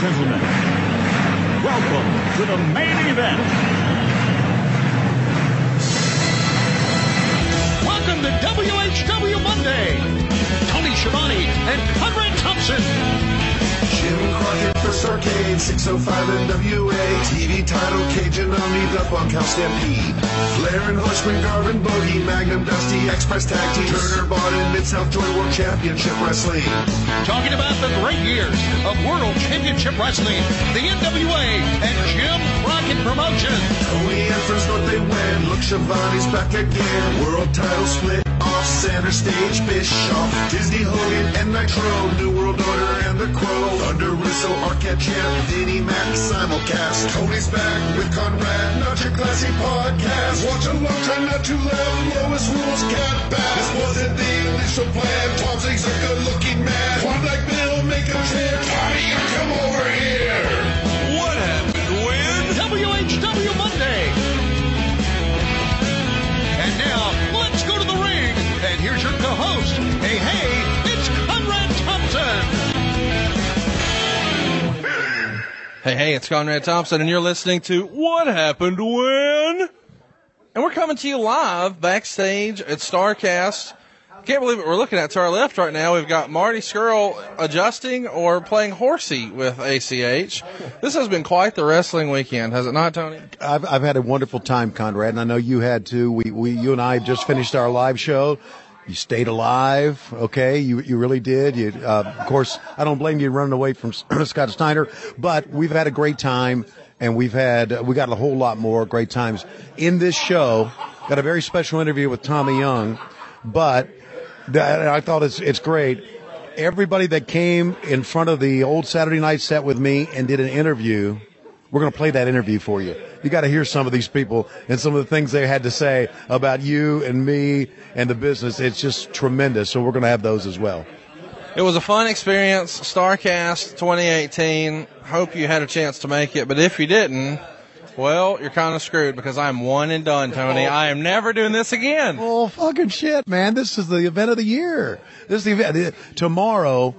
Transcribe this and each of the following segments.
gentlemen, welcome to the main event. Welcome to WHW Monday. Tony Schiavone and Conrad Thompson. Jim Crockett for Starcade, 605 NWA. TV title, Cajun Omni, Duck on Cal Stampede. Flair and Horseman, Garvin, Bogey, Magnum, Dusty, Express Tag Team. Turner, Barton, Mid-South Joy World Championship Wrestling. Talking about the great years of World Championship Wrestling, the NWA, and Jim Crockett Promotions. Tony and Fresno, they win. Look, Schiavone's back again. World title split off center stage. Bischoff, Disney, Hogan, and Nitro. New World Order and The Crow. Thunder, Russo, Arquette, Champ, Vinnie Mac, simulcast. Tony's back with Conrad, not your classy podcast. Watch along, try not to laugh. Lowest rules can't pass. This wasn't the initial plan. Thompson's a good-looking man. One like Bill, make a trip. Tommy, come over here. What happened when? WHW Monday. And now, let's go to the ring. And here's your co-host. Hey, it's Conrad Thompson. Hey, it's Conrad Thompson, and you're listening to What Happened When? And we're coming to you live backstage at StarCast. Can't believe what we're looking at to our left right now. We've got Marty Scurll adjusting or playing horsey with ACH. This has been quite the wrestling weekend, has it not, Tony? I've had a wonderful time, Conrad, and I know you had too. You and I have just finished our live show. You stayed alive, okay? You really did. Of course, I don't blame you running away from Scott Steiner, but we've had a great time, and we got a whole lot more great times in this show. Got a very special interview with Tommy Young, but I thought it's great. Everybody that came in front of the old Saturday night set with me and did an interview, we're going to play that interview for you. You got to hear some of these people and some of the things they had to say about you and me and the business. It's just tremendous. So we're going to have those as well. It was a fun experience. StarCast 2018. Hope you had a chance to make it. But if you didn't, well, you're kind of screwed because I'm one and done, Tony. I am never doing this again. Oh, fucking shit, man. This is the event of the year. This is the event. Tomorrow,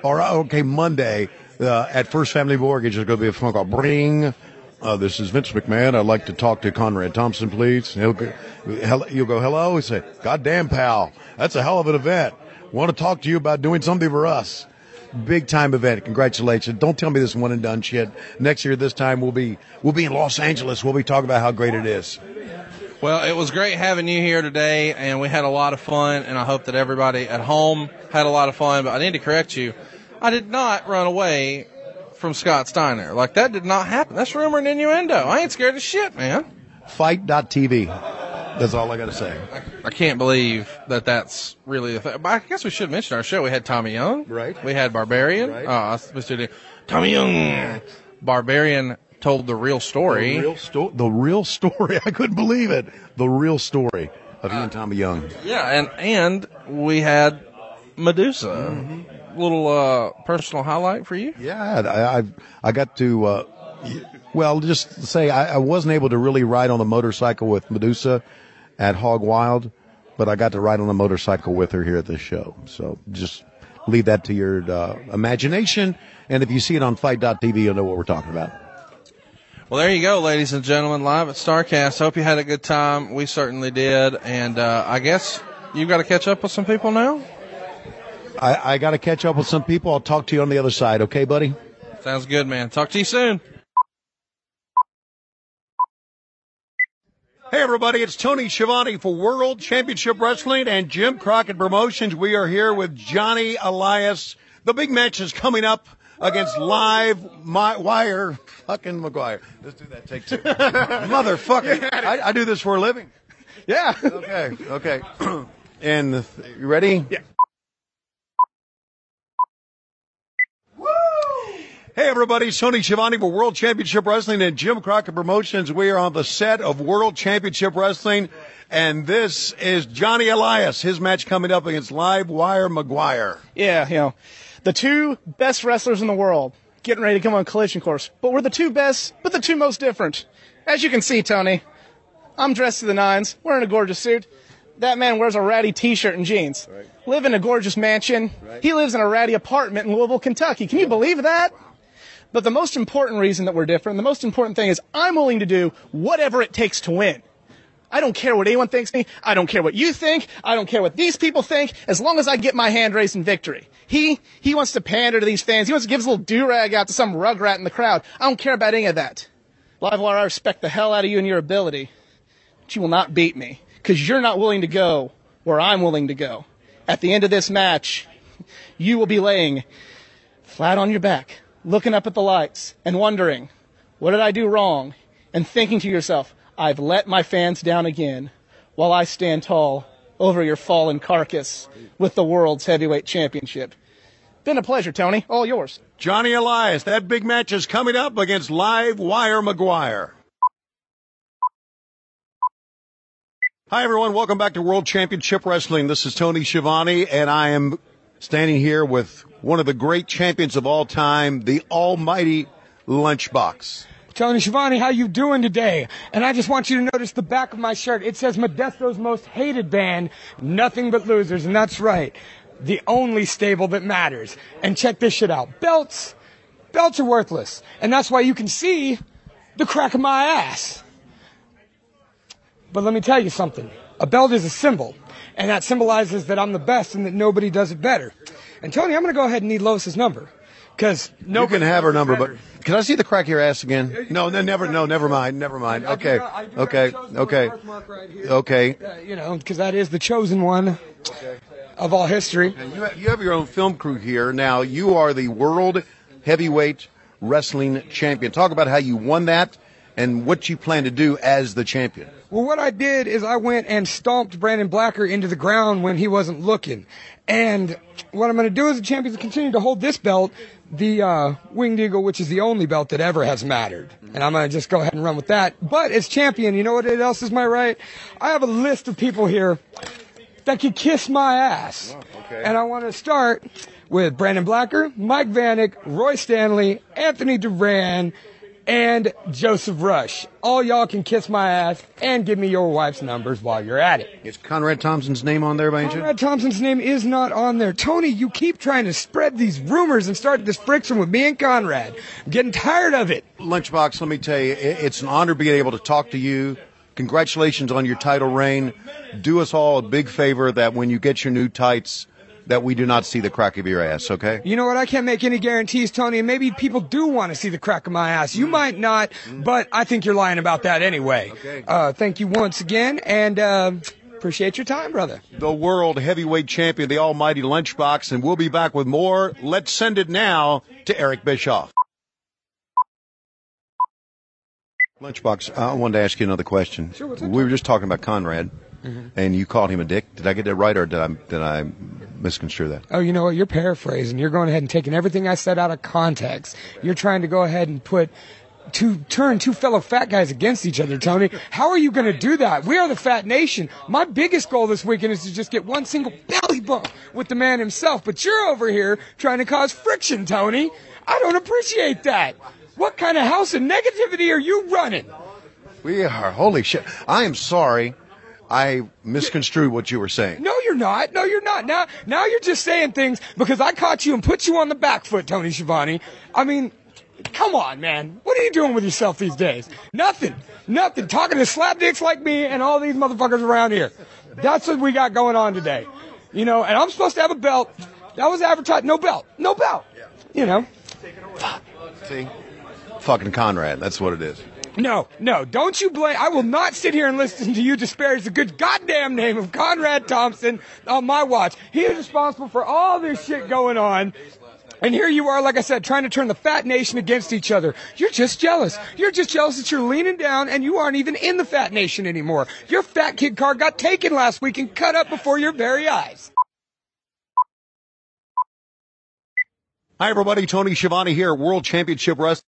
Monday, at First Family Mortgage, there's going to be a phone call. Bring. This is Vince McMahon. I'd like to talk to Conrad Thompson, please. You'll go, hello? He'll say, goddamn, pal, that's a hell of an event. Want to talk to you about doing something for us. Big time event. Congratulations. Don't tell me this one and done shit. Next year, this time, we'll be in Los Angeles. We'll be talking about how great it is. Well, it was great having you here today, and we had a lot of fun, and I hope that everybody at home had a lot of fun. But I need to correct you. I did not run away from Scott Steiner. Like, that did not happen. That's rumor and innuendo. I ain't scared of shit, man. Fight.tv. That's all I got to say. I can't believe that that's really a thing. But I guess we should mention our show. We had Tommy Young. Right. We had Barbarian. Right. Mr. Tommy Young. Barbarian told the real story. The real story. I couldn't believe it. The real story of you and Tommy Young. Yeah, and we had Medusa. Mm-hmm. Little personal highlight for you? Yeah, I got to, just say I wasn't able to really ride on the motorcycle with Medusa at Hog Wild, but I got to ride on a motorcycle with her here at this show. So just leave that to your imagination, and if you see it on Fight.tv, you'll know what we're talking about. Well, there you go, ladies and gentlemen, live at StarCast. Hope you had a good time. We certainly did, and I guess you've got to catch up with some people now? I got to catch up with some people. I'll talk to you on the other side. Okay, buddy? Sounds good, man. Talk to you soon. Hey, everybody. It's Tony Schiavone for World Championship Wrestling and Jim Crockett Promotions. We are here with Johnny Elias. The big match is coming up against Live Wire fucking McGuire. Let's do that. Take two. Motherfucker. I do this for a living. Yeah. Okay. And you ready? Yeah. Hey, everybody, it's Tony Schiavone for World Championship Wrestling and Jim Crockett Promotions. We are on the set of World Championship Wrestling, and this is Johnny Elias. His match coming up against Live Wire McGuire. Yeah, the two best wrestlers in the world getting ready to come on Collision Course. But we're the two best, but the two most different. As you can see, Tony, I'm dressed to the nines, wearing a gorgeous suit. That man wears a ratty T-shirt and jeans. Right. Live in a gorgeous mansion. Right. He lives in a ratty apartment in Louisville, Kentucky. Can you believe that? But the most important reason that we're different, the most important thing is I'm willing to do whatever it takes to win. I don't care what anyone thinks of me. I don't care what you think. I don't care what these people think, as long as I get my hand raised in victory. He wants to pander to these fans. He wants to give his little do-rag out to some rugrat in the crowd. I don't care about any of that. Livewire, I respect the hell out of you and your ability, but you will not beat me, because you're not willing to go where I'm willing to go. At the end of this match, you will be laying flat on your back, looking up at the lights and wondering, what did I do wrong? And thinking to yourself, I've let my fans down again, while I stand tall over your fallen carcass with the world's heavyweight championship. Been a pleasure, Tony. All yours. Johnny Elias, that big match is coming up against Livewire McGuire. Hi, everyone. Welcome back to World Championship Wrestling. This is Tony Schiavone, and I am standing here with one of the great champions of all time, the almighty Lunchbox. Tony Schiavone, how you doing today? And I just want you to notice the back of my shirt. It says Modesto's most hated band, Nothing But Losers, and that's right. The only stable that matters. And check this shit out. Belts are worthless. And that's why you can see the crack of my ass. But let me tell you something. A belt is a symbol. And that symbolizes that I'm the best and that nobody does it better. And Tony, I'm going to go ahead and need Lois's number. Because you can have her number, but can I see the crack of your ass again? No, never mind. Okay. Because that is the chosen one of all history. And you have your own film crew here. Now, you are the World Heavyweight Wrestling Champion. Talk about how you won that and what you plan to do as the champion. Well, what I did is I went and stomped Brandon Blacker into the ground when he wasn't looking. And what I'm going to do as a champion is continue to hold this belt, the Winged Eagle, which is the only belt that ever has mattered. And I'm going to just go ahead and run with that. But as champion, you know what else is my right? I have a list of people here that can kiss my ass. Oh, okay. And I want to start with Brandon Blacker, Mike Vanek, Roy Stanley, Anthony Duran, and Joseph Rush. All y'all can kiss my ass and give me your wife's numbers while you're at it. Is Conrad Thompson's name on there, by any chance? Conrad Thompson's name is not on there. Tony, you keep trying to spread these rumors and start this friction with me and Conrad. I'm getting tired of it. Lunchbox, let me tell you, it's an honor being able to talk to you. Congratulations on your title reign. Do us all a big favor that when you get your new tights, that we do not see the crack of your ass, okay? You know what? I can't make any guarantees, Tony, and maybe people do want to see the crack of my ass. You might not, but I think you're lying about that anyway. Okay. Thank you once again, and appreciate your time, brother. The World Heavyweight Champion, the almighty Lunchbox, and we'll be back with more. Let's send it now to Eric Bischoff. Lunchbox, I wanted to ask you another question. Sure, what's we were just talking about Conrad, and you called him a dick. Did I get that right, or did I misconstrue that? Oh, you know what? You're paraphrasing. You're going ahead and taking everything I said out of context. You're trying to go ahead and turn two fellow fat guys against each other, Tony. How are you going to do that? We are the Fat Nation. My biggest goal this weekend is to just get one single belly bump with the man himself. But you're over here trying to cause friction, Tony. I don't appreciate that. What kind of house of negativity are you running? We are. Holy shit. I am sorry. I misconstrued what you were saying. No, you're not. No, you're not. Now you're just saying things because I caught you and put you on the back foot, Tony Schiavone. I mean, come on, man. What are you doing with yourself these days? Nothing. Talking to slapdicks like me and all these motherfuckers around here. That's what we got going on today. You know, and I'm supposed to have a belt. That was advertised. No belt. You know. See? Fucking Conrad. That's what it is. No, don't you blame. I will not sit here and listen to you disparage the good goddamn name of Conrad Thompson on my watch. He is responsible for all this shit going on. And here you are, like I said, trying to turn the Fat Nation against each other. You're just jealous. You're just jealous that you're leaning down and you aren't even in the Fat Nation anymore. Your fat kid car got taken last week and cut up before your very eyes. Hi, everybody. Tony Schiavone here at World Championship Wrestling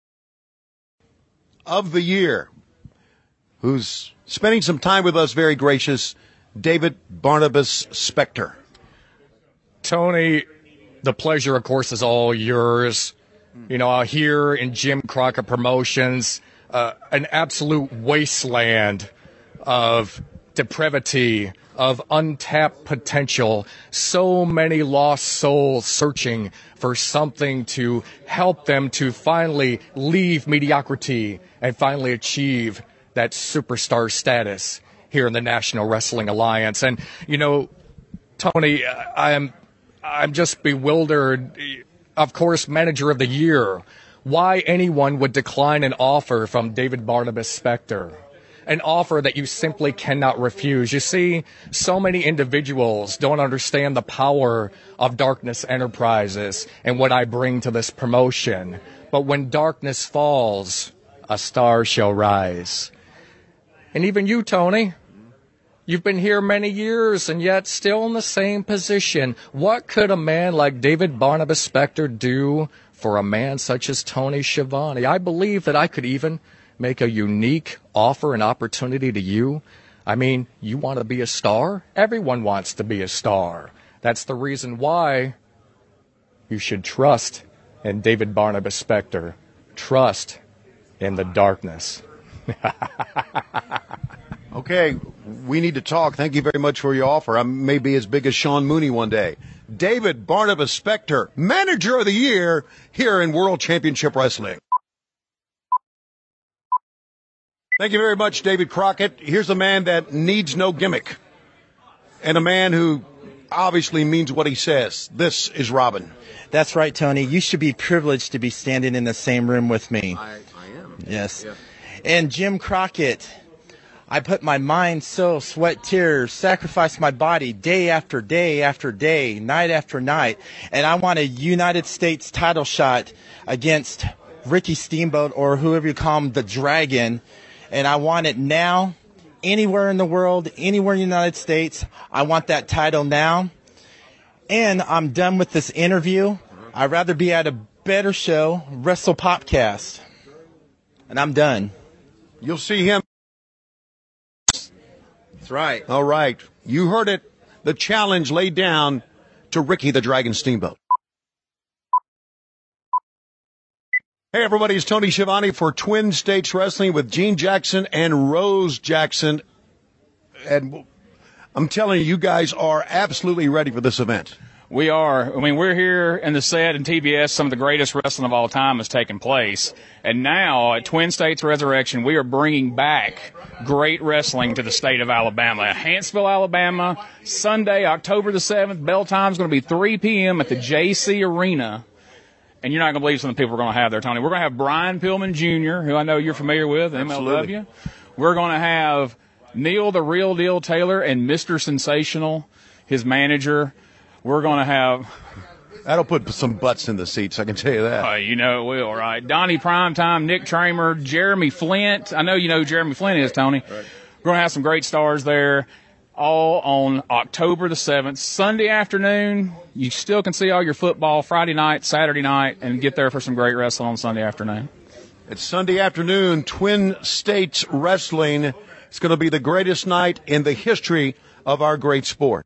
of the Year. Who's spending some time with us, very gracious, David Barnabas Spector. Tony, the pleasure, of course, is all yours. You know, here in Jim Crockett Promotions, an absolute wasteland of depravity, of untapped potential, so many lost souls searching for something to help them to finally leave mediocrity and finally achieve that superstar status here in the National Wrestling Alliance. And, you know, Tony, I'm just bewildered. Of course, Manager of the Year. Why anyone would decline an offer from David Barnabas Spector? An offer that you simply cannot refuse. You see, so many individuals don't understand the power of Darkness Enterprises and what I bring to this promotion. But when darkness falls, a star shall rise. And even you, Tony, you've been here many years and yet still in the same position. What could a man like David Barnabas Spector do for a man such as Tony Schiavone? I believe that I could even make a unique offer and opportunity to you. I mean, you want to be a star? Everyone wants to be a star. That's the reason why you should trust in David Barnabas Spector. Trust in the darkness. Okay, we need to talk. Thank you very much for your offer. I may be as big as Sean Mooney one day. David Barnabas Spector, Manager of the Year here in World Championship Wrestling. Thank you very much, David Crockett. Here's a man that needs no gimmick and a man who obviously means what he says. This is Robin. That's right, Tony. You should be privileged to be standing in the same room with me. I am. Yes. Yeah. And Jim Crockett, I put my mind, soul, sweat, tears, sacrificed my body day after day after day, night after night, and I want a United States title shot against Ricky Steamboat, or whoever you call him, the Dragon, and I want it now, anywhere in the world, anywhere in the United States. I want that title now, and I'm done with this interview. I'd rather be at a better show, Wrestle Popcast, and I'm done. You'll see him. That's right. All right. You heard it. The challenge laid down to Ricky the Dragon Steamboat. Hey, everybody. It's Tony Schiavone for Twin States Wrestling with Gene Jackson and Rose Jackson. And I'm telling you, you guys are absolutely ready for this event. We are. I mean, we're here in the set in TBS. Some of the greatest wrestling of all time has taken place. And now at Twin States Resurrection, we are bringing back great wrestling to the state of Alabama. Huntsville, Alabama, Sunday, October the 7th. Bell time is going to be 3 p.m. at the JC Arena. And you're not going to believe some of the people we're going to have there, Tony. We're going to have Brian Pillman Jr., who I know you're familiar with, Absolutely. MLW. We're going to have Neil the Real Deal Taylor and Mr. Sensational, his manager. We're going to have... That'll put some butts in the seats, I can tell you that. You know it will, right? Donnie Primetime, Nick Tramer, Jeremy Flint. I know you know who Jeremy Flint is, Tony. Right. We're going to have some great stars there, all on October the 7th. Sunday afternoon, you still can see all your football Friday night, Saturday night, and get there for some great wrestling on Sunday afternoon. It's Sunday afternoon, Twin States Wrestling. It's going to be the greatest night in the history of our great sport.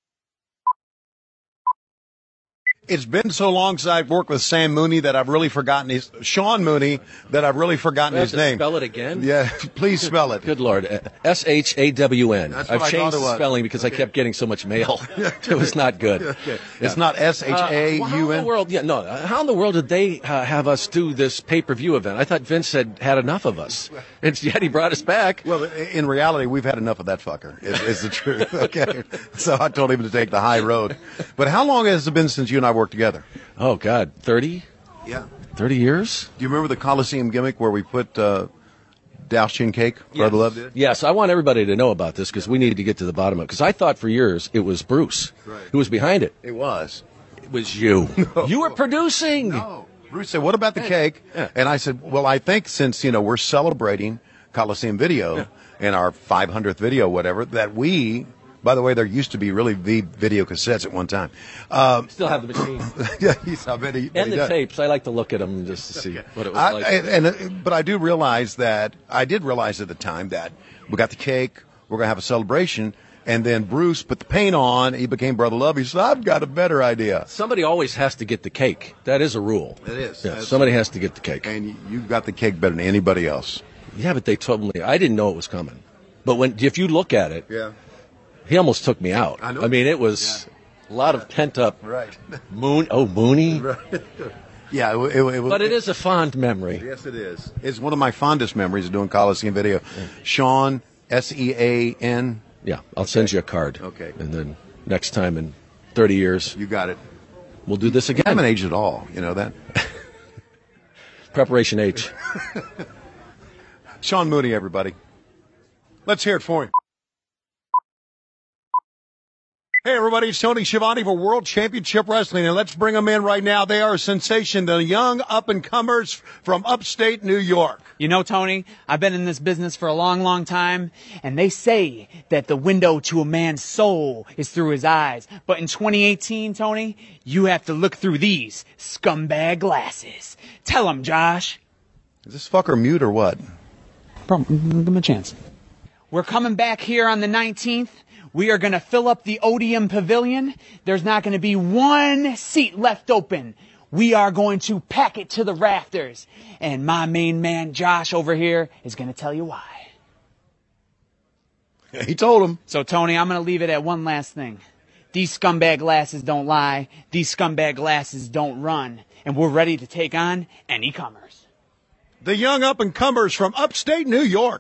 It's been so long since I've worked with Sam Mooney that I've really forgotten Sean Mooney, that I've really forgotten his name. Spell it again? Yeah, please spell it. Good Lord. S-H-A-W-N. I've changed the spelling because I kept getting so much mail. It was not good. Okay. It's not S-H-A-U-N? How in the world, how in the world did they have us do this pay-per-view event? I thought Vince had enough of us. And yet he brought us back. Well, in reality, we've had enough of that fucker, is the truth. Okay. So I told him to take the high road. But how long has it been since you and I worked together? Oh, God, 30? Yeah. 30 years? Do you remember the Coliseum gimmick where we put Douse Chin Cake, Brother Love did? Yes, I want everybody to know about this because we need to get to the bottom of it. Because I thought for years it was Bruce who was behind it. It was. It was you. No. You were producing. No. Bruce said, what about the cake? Yeah. And I said, well, I think since, we're celebrating Coliseum Video and our 500th video, whatever, that we... By the way, there used to be really video cassettes at one time. Still have the machine. Yeah, I bet he and the does. tapes. I like to look at them just to see what it was like. But I did realize at the time that we got the cake, we're going to have a celebration, and then Bruce put the paint on, he became Brother Love. He said, I've got a better idea. Somebody always has to get the cake. That is a rule. It is. Yeah, somebody has to get the cake. And you got the cake better than anybody else. Yeah, but they told me, I didn't know it was coming. But if you look at it, he almost took me out. I know. I mean, it was a lot of pent up. Right. Mooney. Right. Yeah, it was. But it is a fond memory. Yes, it is. It's one of my fondest memories of doing Coliseum video. Sean, Sean. Yeah, I'll send you a card. Okay. And then next time in 30 years, You got it. we'll do this again. I haven't aged at all. You know that? Preparation H. Sean Mooney, everybody. Let's hear it for him. Hey, everybody, it's Tony Schiavone for World Championship Wrestling, and let's bring them in right now. They are a sensation, the young up-and-comers from upstate New York. You know, Tony, I've been in this business for a long, long time, and they say that the window to a man's soul is through his eyes. But in 2018, Tony, you have to look through these scumbag glasses. Tell him, Josh. Is this fucker mute or what? Give him a chance. We're coming back here on the 19th. We are going to fill up the Odeum Pavilion. There's not going to be one seat left open. We are going to pack it to the rafters. And my main man, Josh, over here, is going to tell you why. He told him. So, Tony, I'm going to leave it at one last thing. These scumbag glasses don't lie. These scumbag glasses don't run. And we're ready to take on any comers. The young up-and-comers from upstate New York.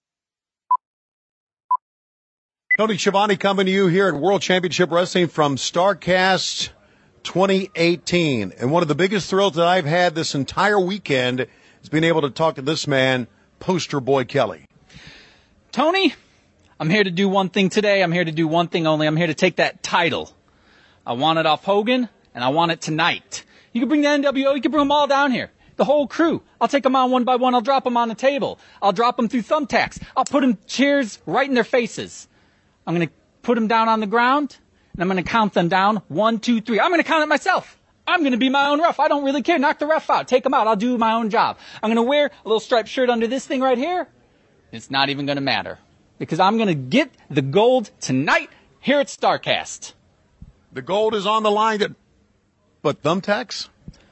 Tony Schiavone coming to you here at World Championship Wrestling from StarCast 2018. And one of the biggest thrills that I've had this entire weekend is being able to talk to this man, Poster Boy Kelly. Tony, I'm here to do one thing today. I'm here to do one thing only. I'm here to take that title. I want it off Hogan, and I want it tonight. You can bring the NWO. You can bring them all down here. The whole crew. I'll take them on one by one. I'll drop them on the table. I'll drop them through thumbtacks. I'll put them chairs right in their faces. I'm going to put them down on the ground, and I'm going to count them down. 1, 2, 3. I'm going to count it myself. I'm going to be my own ref. I don't really care. Knock the ref out. Take them out. I'll do my own job. I'm going to wear a little striped shirt under this thing right here. It's not even going to matter because I'm going to get the gold tonight here at StarCast. The gold is on the line. But thumbtacks?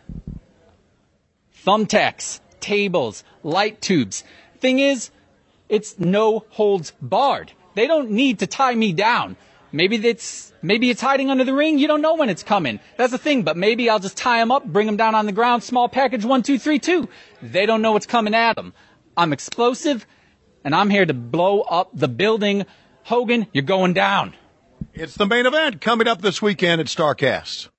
Thumbtacks, tables, light tubes. Thing is, it's no holds barred. They don't need to tie me down. Maybe it's hiding under the ring. You don't know when it's coming. That's the thing. But maybe I'll just tie them up, bring them down on the ground, small package 1, 2, 3, 2. They don't know what's coming at them. I'm explosive, and I'm here to blow up the building. Hogan, you're going down. It's the main event coming up this weekend at StarCast.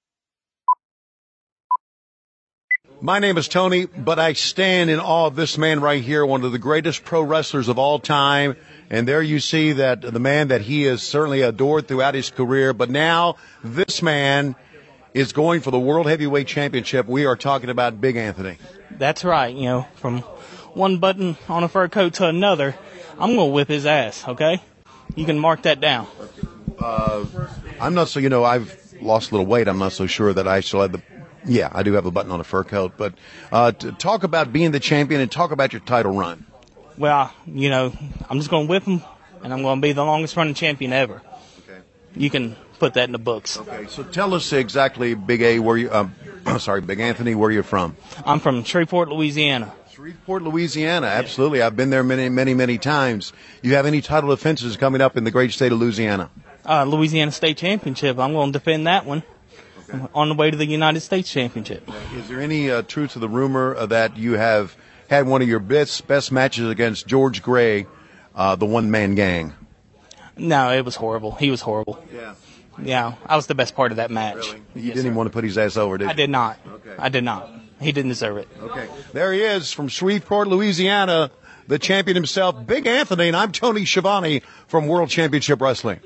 My name is Tony, but I stand in awe of this man right here, one of the greatest pro wrestlers of all time. And there you see that the man that he has certainly adored throughout his career. But now this man is going for the World Heavyweight Championship. We are talking about Big Anthony. That's right. You know, from one button on a fur coat to another, I'm going to whip his ass, okay? You can mark that down. I'm not so, I've lost a little weight. I'm not so sure that I still have the... Yeah, I do have a button on a fur coat. But to talk about being the champion and talk about your title run. Well, I'm just going to whip him, and I'm going to be the longest running champion ever. Okay. You can put that in the books. Okay, so tell us exactly, Big A, where you, Big Anthony, where you're from. I'm from Shreveport, Louisiana. Shreveport, Louisiana, absolutely. I've been there many, many, many times. You have any title defenses coming up in the great state of Louisiana? Louisiana State Championship. I'm going to defend that one. Okay. On the way to the United States Championship. Is there any truth to the rumor that you have had one of your best matches against George Gray, the one-man gang? No, it was horrible. He was horrible. Yeah. Yeah, I was the best part of that match. Really? You didn't even want to put his ass over, did you? I did not. Okay. I did not. He didn't deserve it. Okay. There he is from Shreveport, Louisiana, the champion himself, Big Anthony, and I'm Tony Schiavone from World Championship Wrestling.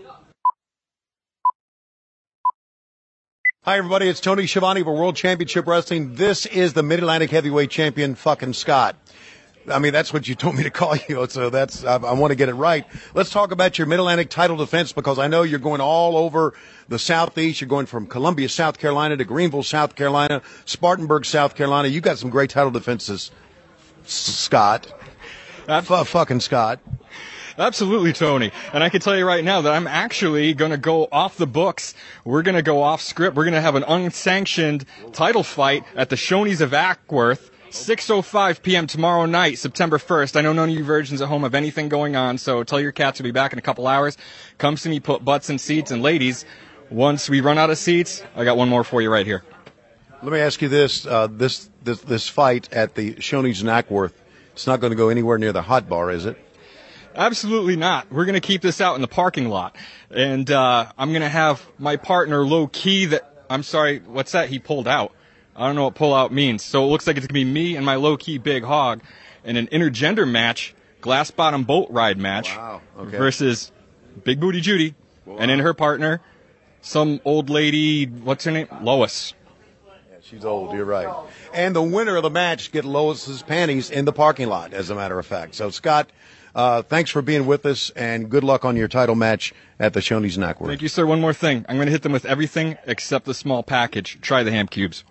Hi, everybody. It's Tony Schiavone for World Championship Wrestling. This is the Mid-Atlantic Heavyweight Champion, fucking Scott. I mean, that's what you told me to call you, so I want to get it right. Let's talk about your Mid-Atlantic title defense because I know you're going all over the Southeast. You're going from Columbia, South Carolina to Greenville, South Carolina, Spartanburg, South Carolina. You got some great title defenses, Scott. Fucking Scott. Absolutely, Tony. And I can tell you right now that I'm actually going to go off the books. We're going to go off script. We're going to have an unsanctioned title fight at the Shoney's of Ackworth 6:05 p.m. tomorrow night, September 1st. I know none of you virgins at home have anything going on, so tell your cats to be back in a couple hours. Come see me put butts in seats. And ladies, once we run out of seats, I got one more for you right here. Let me ask you this. This fight at the Shoney's Knackworth, it's not going to go anywhere near the hot bar, is it? Absolutely not. We're going to keep this out in the parking lot. And I'm going to have my partner low-key I'm sorry, what's that? He pulled out. I don't know what pull out means. So it looks like it's going to be me and my low-key big hog in an intergender match, glass bottom boat ride match, versus Big Booty Judy, and in her partner, some old lady, what's her name? Lois. Yeah, she's old, you're right. And the winner of the match get Lois's panties in the parking lot, as a matter of fact. So, Scott, thanks for being with us, and good luck on your title match at the Shoney's Knackworth. Thank you, sir. One more thing. I'm going to hit them with everything except the small package. Try the ham cubes.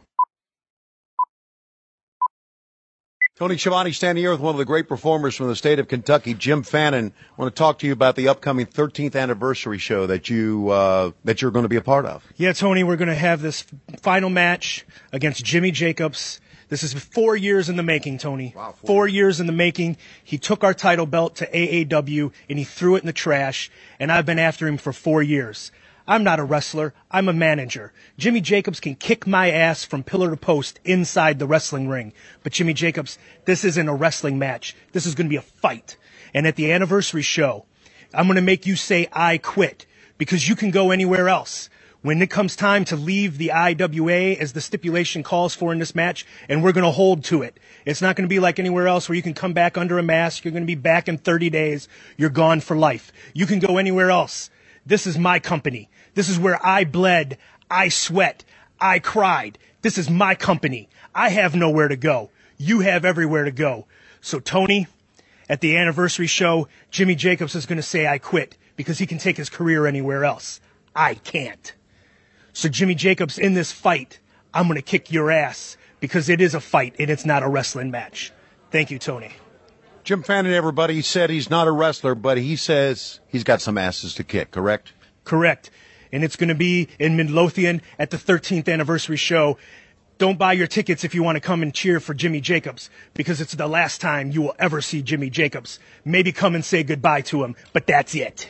Tony Schiavone standing here with one of the great performers from the state of Kentucky, Jim Fannin. I want to talk to you about the upcoming 13th anniversary show that you're going to be a part of. Yeah, Tony, we're going to have this final match against Jimmy Jacobs. This is 4 years in the making, Tony. Wow, 4 years in the making. He took our title belt to AAW, and he threw it in the trash, and I've been after him for 4 years. I'm not a wrestler. I'm a manager. Jimmy Jacobs can kick my ass from pillar to post inside the wrestling ring. But Jimmy Jacobs, this isn't a wrestling match. This is going to be a fight. And at the anniversary show, I'm going to make you say, I quit, because you can go anywhere else. When it comes time to leave the IWA, as the stipulation calls for in this match, and we're going to hold to it. It's not going to be like anywhere else where you can come back under a mask. You're going to be back in 30 days. You're gone for life. You can go anywhere else. This is my company. This is where I bled, I sweat, I cried. This is my company. I have nowhere to go. You have everywhere to go. So, Tony, at the anniversary show, Jimmy Jacobs is going to say I quit because he can take his career anywhere else. I can't. So, Jimmy Jacobs, in this fight, I'm going to kick your ass because it is a fight and it's not a wrestling match. Thank you, Tony. Jim Fannin, everybody, said he's not a wrestler, but he says he's got some asses to kick, correct? Correct. And it's going to be in Midlothian at the 13th anniversary show. Don't buy your tickets if you want to come and cheer for Jimmy Jacobs, because it's the last time you will ever see Jimmy Jacobs. Maybe come and say goodbye to him, but that's it.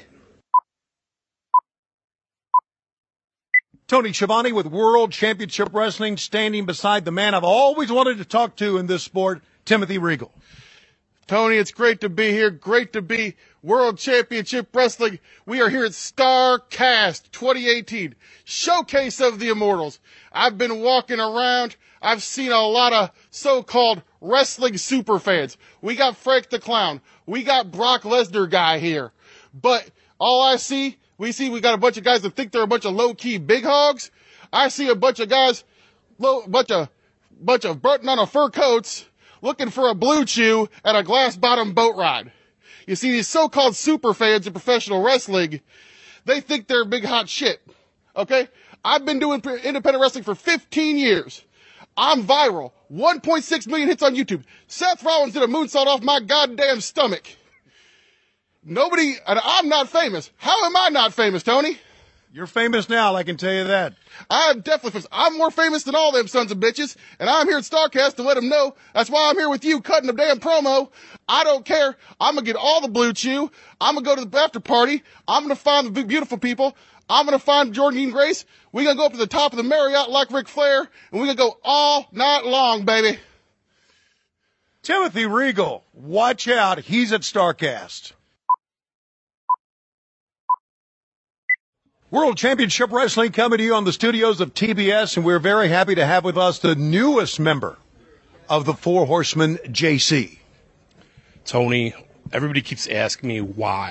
Tony Schiavone with World Championship Wrestling, standing beside the man I've always wanted to talk to in this sport, Timothy Regal. Tony, it's great to be here. Great to be World Championship Wrestling. We are here at StarCast 2018, Showcase of the Immortals. I've been walking around. I've seen a lot of so-called wrestling superfans. We got Frank the Clown. We got Brock Lesnar guy here. But all I see, we got a bunch of guys that think they're a bunch of low-key big hogs. I see a bunch of guys, bunch of button on a fur coats, looking for a blue chew at a glass bottom boat ride. You see, these so-called super fans of professional wrestling, they think they're big hot shit. Okay? I've been doing independent wrestling for 15 years. I'm viral. 1.6 million hits on YouTube. Seth Rollins did a moonsault off my goddamn stomach. And I'm not famous. How am I not famous, Tony? You're famous now, I can tell you that. I'm definitely famous. I'm more famous than all them sons of bitches, and I'm here at StarCast to let them know. That's why I'm here with you cutting a damn promo. I don't care. I'm going to get all the blue chew. I'm going to go to the after party. I'm going to find the beautiful people. I'm going to find Jordynne Grace. We're going to go up to the top of the Marriott like Ric Flair, and we're going to go all night long, baby. Timothy Regal, watch out. He's at StarCast. World Championship Wrestling coming to you on the studios of TBS, and we're very happy to have with us the newest member of the Four Horsemen, JC. Tony, everybody keeps asking me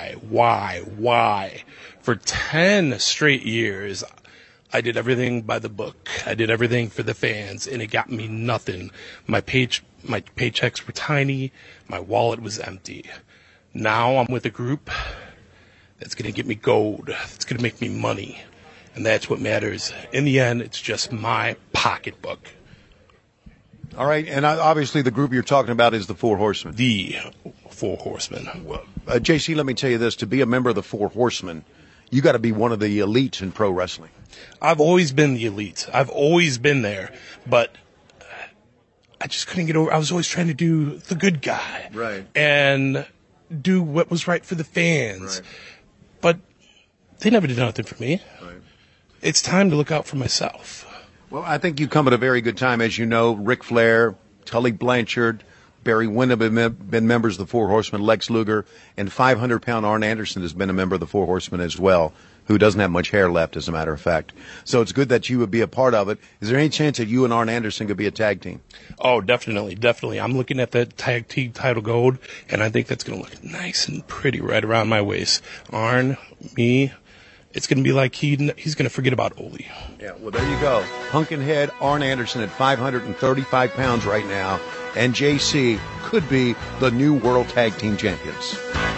why. For 10 straight years, I did everything by the book. I did everything for the fans, and it got me nothing. My paychecks were tiny. My wallet was empty. Now I'm with a group that's going to get me gold. It's going to make me money. And that's what matters. In the end, it's just my pocketbook. All right. And obviously the group you're talking about is the Four Horsemen. The Four Horsemen. Well, JC, let me tell you this. To be a member of the Four Horsemen, you got to be one of the elites in pro wrestling. I've always been the elite. I've always been there. But I just couldn't get over. I was always trying to do the good guy, Right. and do what was right for the fans. But they never did nothing for me. It's time to look out for myself. Well, I think you come at a very good time. As you know, Ric Flair, Tully Blanchard, Barry Windham have been members of the Four Horsemen, Lex Luger, and 500-pound Arn Anderson has been a member of the Four Horsemen as well, who doesn't have much hair left, as a matter of fact. So it's good that you would be a part of it. Is there any chance that you and Arn Anderson could be a tag team? Oh, definitely. I'm looking at that tag team title gold, and I think that's going to look nice and pretty right around my waist. Arn, me, it's going to be like he's going to forget about Ole. Yeah, well, there you go. Pumpkinhead Arn Anderson at 535 pounds right now, and JC could be the new World Tag Team Champions.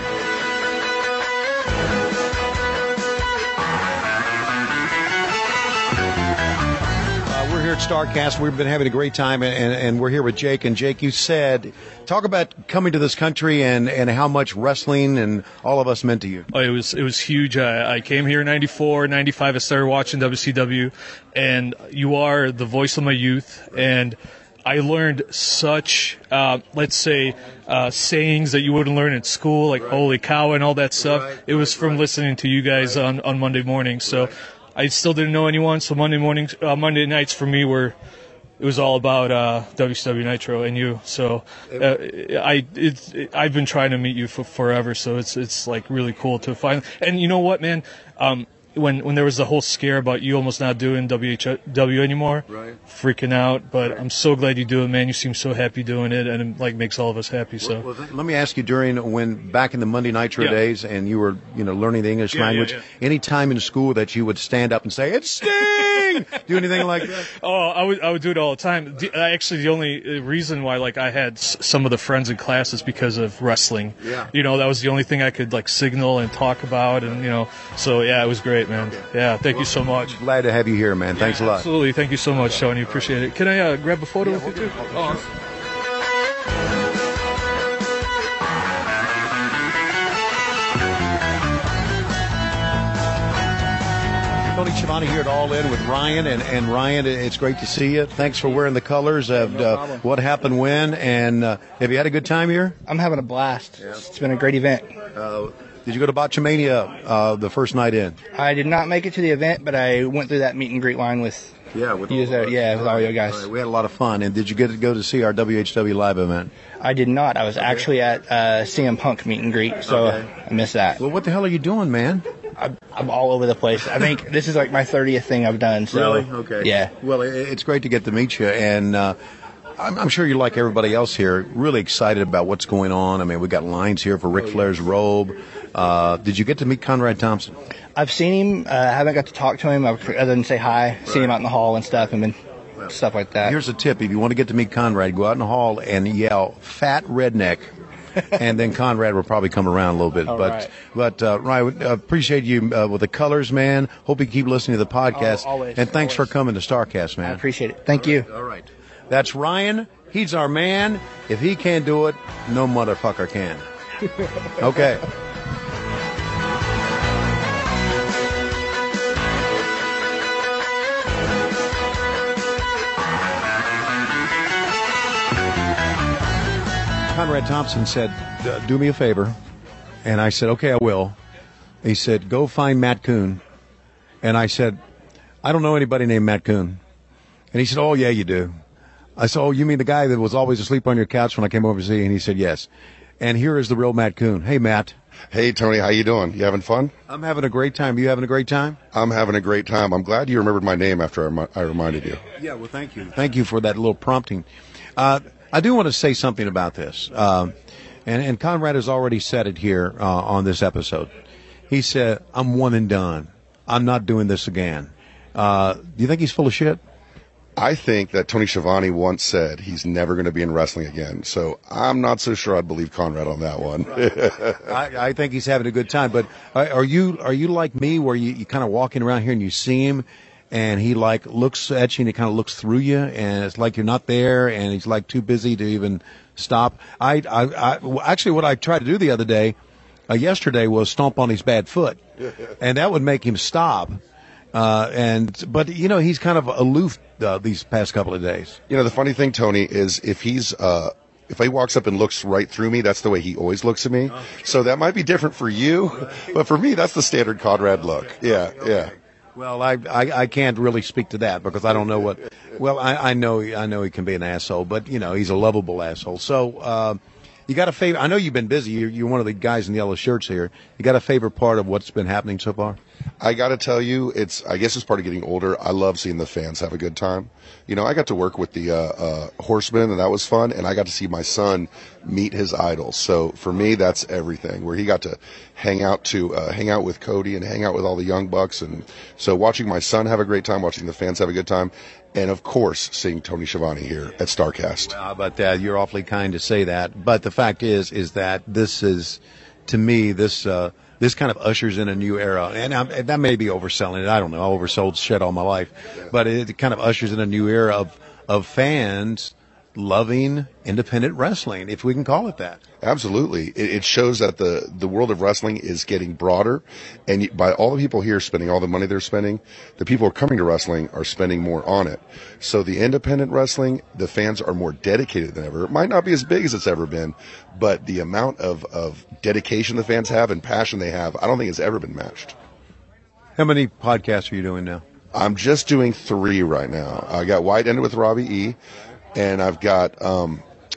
We're here at StarCast. We've been having a great time, and we're here with Jake. And Jake, you said, talk about coming to this country and how much wrestling and all of us meant to you. Oh, it was huge. I came here in 94, 95. I started watching WCW, and you are the voice of my youth. And I learned such, sayings that you wouldn't learn in school, like holy cow and all that stuff. It was from listening to you guys on Monday mornings. So I still didn't know anyone. So Monday nights for me it was all about WCW Nitro and you. So I've been trying to meet you for forever. So it's like really cool to find. And you know what, man? When there was the whole scare about you almost not doing WHW anymore, freaking out. But I'm so glad you do it, man. You seem so happy doing it, and it makes all of us happy. So let me ask you, back in the Monday Nitro days, and you were learning the English language, any time in school that you would stand up and say it's Sting, do anything like that? Oh, I would do it all the time. Actually, the only reason why I had some of the friends in class is because of wrestling. Yeah. That was the only thing I could signal and talk about, and so yeah, it was great. Man. Yeah, thank you so much. Glad to have you here, man. Thanks a lot. Absolutely. Thank you so much, Tony. Appreciate it. Can I grab a photo with you, too? Oh, Tony Schiavone here at All In with Ryan. And Ryan, it's great to see you. Thanks for wearing the colors of What Happened When. And have you had a good time here? I'm having a blast. Yeah. It's been a great event. Did you go to Botchamania the first night in? I did not make it to the event, but I went through that meet and greet line with all you with all your guys. Right, we had a lot of fun. And did you get to go to see our WHW live event? I did not. I was actually at CM Punk meet and greet, so I missed that. Well, what the hell are you doing, man? I'm all over the place. I think this is my 30th thing I've done. So, really? Okay. Yeah. Well, it's great to get to meet you, and I'm sure you're like everybody else here, really excited about what's going on. I mean, we got lines here for Ric Flair's robe. Did you get to meet Conrad Thompson? I've seen him. I haven't got to talk to him other than say hi. Seen him out in the hall and stuff, and stuff like that. Here's a tip: if you want to get to meet Conrad, go out in the hall and yell "fat redneck," and then Conrad will probably come around a little bit. But Ryan, appreciate you with the colors, man. Hope you keep listening to the podcast. Always. And thanks for coming to StarCast, man. I appreciate it. Thank you. All right. That's Ryan. He's our man. If he can't do it, no motherfucker can. Okay. Conrad Thompson said, do me a favor. And I said, okay, I will. He said, go find Matt Coon. And I said, I don't know anybody named Matt Coon. And he said, oh, yeah, you do. I said, oh, you mean the guy that was always asleep on your couch when I came over to see you? And he said, yes. And here is the real Matt Coon. Hey, Matt. Hey, Tony, how you doing? You having fun? I'm having a great time. You having a great time? I'm having a great time. I'm glad you remembered my name after I reminded you. Yeah, well, thank you. Thank you for that little prompting. I do want to say something about this. And Conrad has already said it here on this episode. He said, I'm one and done. I'm not doing this again. Do you think he's full of shit? I think that Tony Schiavone once said he's never going to be in wrestling again. So I'm not so sure I believe Conrad on that one. I think he's having a good time. But are you like me where you kind of walking around here and you see him and he looks at you and he kind of looks through you and it's like you're not there and he's too busy to even stop? I actually what I tried to do the other day, yesterday, was stomp on his bad foot. And that would make him stop. But he's kind of aloof these past couple of days. The funny thing, Tony, is if he walks up and looks right through me, that's the way he always looks at me. So that might be different for you, but for me, that's the standard Conrad look. Yeah, yeah. Well, I can't really speak to that because I don't know what. Well, I know he can be an asshole, but he's a lovable asshole. So you got a favorite? I know you've been busy. You're one of the guys in yellow shirts here. You got a favorite part of what's been happening so far? I got to tell you, I guess it's part of getting older. I love seeing the fans have a good time. I got to work with the Horsemen, and that was fun. And I got to see my son meet his idols. So for me, that's everything. Where he got to hang out with Cody and hang out with all the young bucks. And so watching my son have a great time, watching the fans have a good time, and of course seeing Tony Schiavone here at StarCast. Well, how about that? You're awfully kind to say that. But the fact is that this is, to me, this kind of ushers in a new era, and that may be overselling it. I don't know. I oversold shit all my life, but it kind of ushers in a new era of fans loving independent wrestling, if we can call it that. Absolutely. It shows that the world of wrestling is getting broader, and by all the people here spending all the money they're spending, the people who are coming to wrestling are spending more on it. So the independent wrestling, the fans are more dedicated than ever. It might not be as big as it's ever been, but the amount of dedication the fans have and passion they have, I don't think it's ever been matched. How many podcasts are you doing now? I'm just doing 3 right now. I got White Ended with Robbie E., and I've got one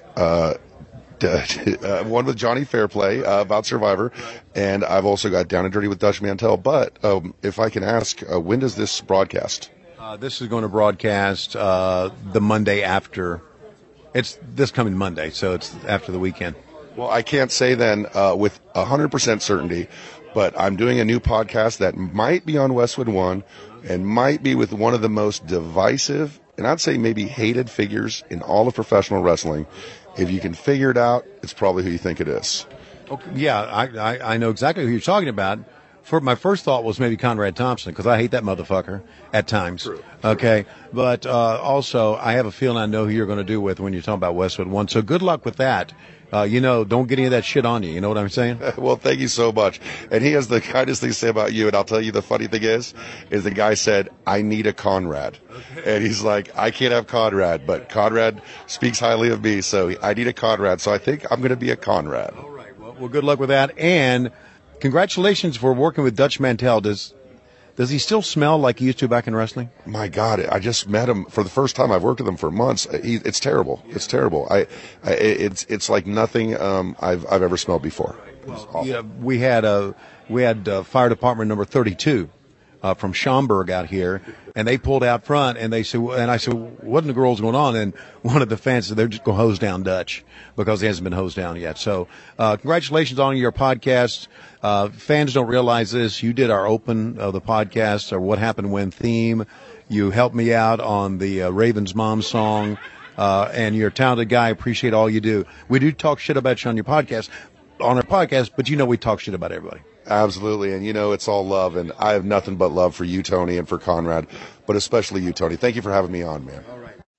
with Johnny Fairplay about Survivor, and I've also got Down and Dirty with Dutch Mantel. But if I can ask, when does this broadcast? This is going to broadcast the Monday after. It's this coming Monday, so it's after the weekend. Well, I can't say then with 100% certainty, but I'm doing a new podcast that might be on Westwood One and might be with one of the most divisive, and I'd say maybe hated figures in all of professional wrestling. If you can figure it out, it's probably who you think it is. Okay. Yeah, I know exactly who you're talking about. My first thought was maybe Conrad Thompson, because I hate that motherfucker at times. True. Okay, but also I have a feeling I know who you're going to do with when you're talking about Westwood One. So good luck with that. Don't get any of that shit on you. You know what I'm saying? Well, thank you so much. And he has the kindest thing to say about you. And I'll tell you the funny thing is the guy said, I need a Conrad. Okay. And he's like, I can't have Conrad, but Conrad speaks highly of me. So I need a Conrad. So I think I'm going to be a Conrad. All right. Well, good luck with that. And congratulations for working with Dutch Mantel. Does he still smell like he used to back in wrestling? My God, I just met him for the first time. I've worked with him for months. It's terrible. It's terrible. It's like nothing I've ever smelled before. Yeah, we had fire department number 32 from Schaumburg out here, and they pulled out front, and I said, what in the girl's going on? And one of the fans said they're just going to hose down Dutch because he hasn't been hosed down yet. So congratulations on your podcast. Fans don't realize this. You did our open of the podcast, or What Happened When theme. You helped me out on the Raven's Mom song, and you're a talented guy. Appreciate all you do. We do talk shit about you on our podcast, but we talk shit about everybody. Absolutely, and it's all love, and I have nothing but love for you, Tony, and for Conrad, but especially you, Tony. Thank you for having me on, man.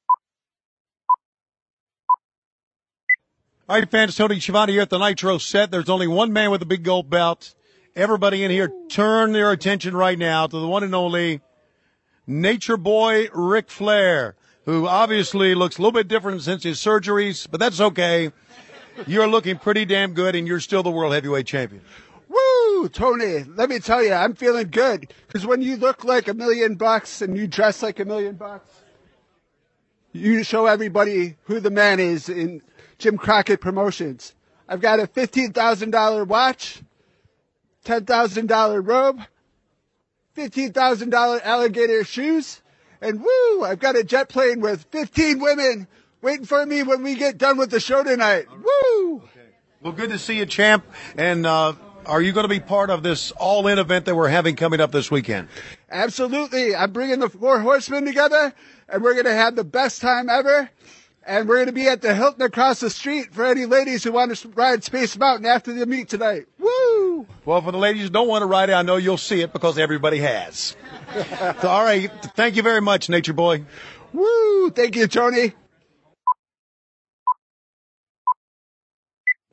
All right, fans, Tony Schiavone here at the Nitro set. There's only one man with a big gold belt. Everybody in here, turn their attention right now to the one and only Nature Boy Ric Flair, who obviously looks a little bit different since his surgeries, but that's okay. You're looking pretty damn good, and you're still the world heavyweight champion. Woo, Tony, let me tell you, I'm feeling good. Because when you look like $1 million and you dress like $1 million, you show everybody who the man is in Jim Crockett Promotions. I've got a $15,000 watch, $10,000 robe, $15,000 alligator shoes, and woo, I've got a jet plane with 15 women waiting for me when we get done with the show tonight. Woo! Okay. Well, good to see you, champ. And are you going to be part of this all-in event that we're having coming up this weekend? Absolutely. I'm bringing the 4 horsemen together, and we're going to have the best time ever. And we're going to be at the Hilton across the street for any ladies who want to ride Space Mountain after the meet tonight. Woo! Well, for the ladies who don't want to ride it, I know you'll see it because everybody has. So, all right. Thank you very much, Nature Boy. Woo! Thank you, Tony.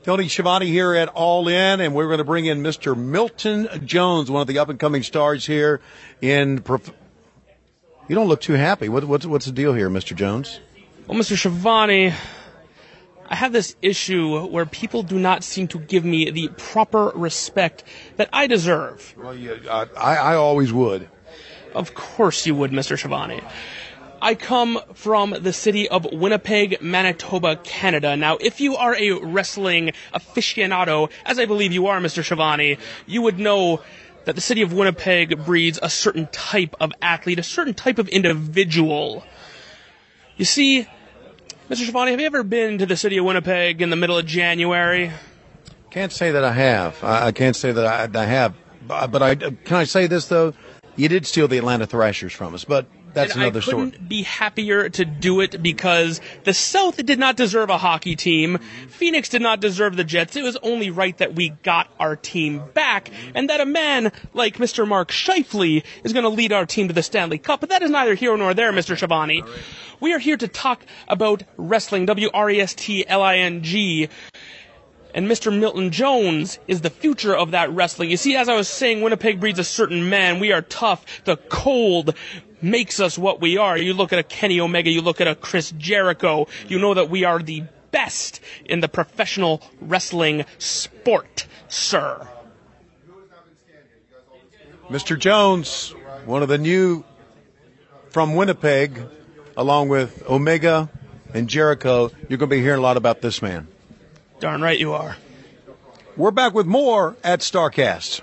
Tony Schiavone here at All In, and we're going to bring in Mr. Milton Jones, one of the up-and-coming stars here in... You don't look too happy. What's the deal here, Mr. Jones? Well, Mr. Schiavone, I have this issue where people do not seem to give me the proper respect that I deserve. Well, I always would. Of course you would, Mr. Schiavone. I come from the city of Winnipeg, Manitoba, Canada. Now, if you are a wrestling aficionado, as I believe you are, Mr. Schiavone, you would know that the city of Winnipeg breeds a certain type of athlete, a certain type of individual. You see, Mr. Schiavone, have you ever been to the city of Winnipeg in the middle of January? Can't say that I have. I can't say that I have. But can I say this, though? You did steal the Atlanta Thrashers from us, but that's another story. I couldn't be happier to do it because the South did not deserve a hockey team. Phoenix did not deserve the Jets. It was only right that we got our team back and that a man like Mr. Mark Scheifele is going to lead our team to the Stanley Cup. But that is neither here nor there, Mr. Schiavone. Right. We are here to talk about wrestling, WRESTLING. And Mr. Milton Jones is the future of that wrestling. You see, as I was saying, Winnipeg breeds a certain man. We are tough. The cold makes us what we are. You look at a Kenny Omega, you look at a Chris Jericho, you know that we are the best in the professional wrestling sport, sir. Mr. Jones, one of the new from Winnipeg, along with Omega and Jericho, you're going to be hearing a lot about this man. Darn right you are. We're back with more at StarCast.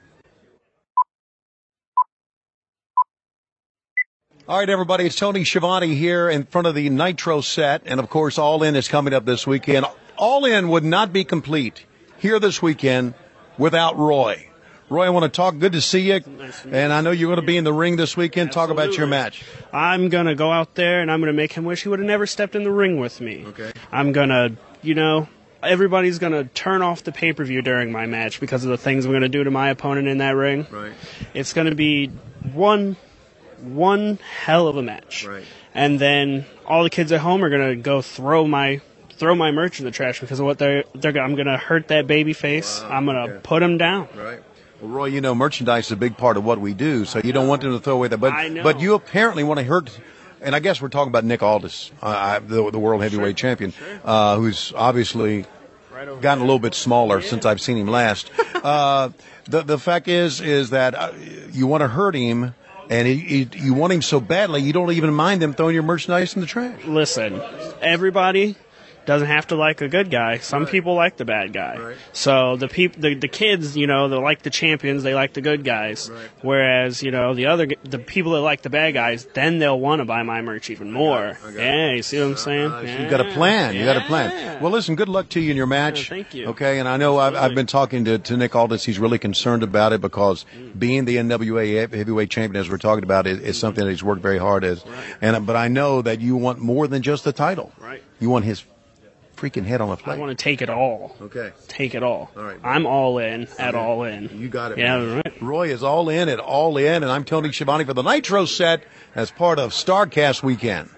All right, everybody, it's Tony Schiavone here in front of the Nitro set, and of course, All In is coming up this weekend. All In would not be complete here this weekend without Roy. Roy, I want to talk. Good to see you. Nice to meet you. And I know you're going to be in the ring this weekend. Absolutely. Talk about your match. I'm going to go out there, and I'm going to make him wish he would have never stepped in the ring with me. Okay. I'm going to, everybody's going to turn off the pay-per-view during my match because of the things I'm going to do to my opponent in that ring. Right. It's going to be one hell of a match. Right. And then all the kids at home are going to go throw my merch in the trash because of what I'm going to hurt that baby face. Wow. I'm going to put him down. Right. Well, Roy, merchandise is a big part of what we do, so you don't want them to throw away that. But you apparently want to hurt. And I guess we're talking about Nick Aldis, the world heavyweight champion, who's obviously gotten a little bit smaller since I've seen him last. The fact is that you want to hurt him, and you want him so badly, you don't even mind them throwing your merchandise in the trash. Listen, everybody doesn't have to like a good guy. Some people like the bad guy. Right. So the kids, they like the champions, they like the good guys. Right. Whereas, the people that like the bad guys, then they'll want to buy my merch even more. Yeah, you see what I'm saying? Yeah. You got a plan. You got a plan. Well, listen, good luck to you in your match. Thank you. Okay, and I know I've been talking to Nick Aldis. He's really concerned about it because being the NWA heavyweight champion, as we're talking about, is something that he's worked very hard at. Right. But I know that you want more than just the title. Right. You want his freaking head on a plate. I want to take it all. Okay. Take it all. All right. I'm all in at All In. You got it. Yeah, man. Right. Roy is all in at All In, and I'm Tony Schiavone for the Nitro set as part of StarCast Weekend.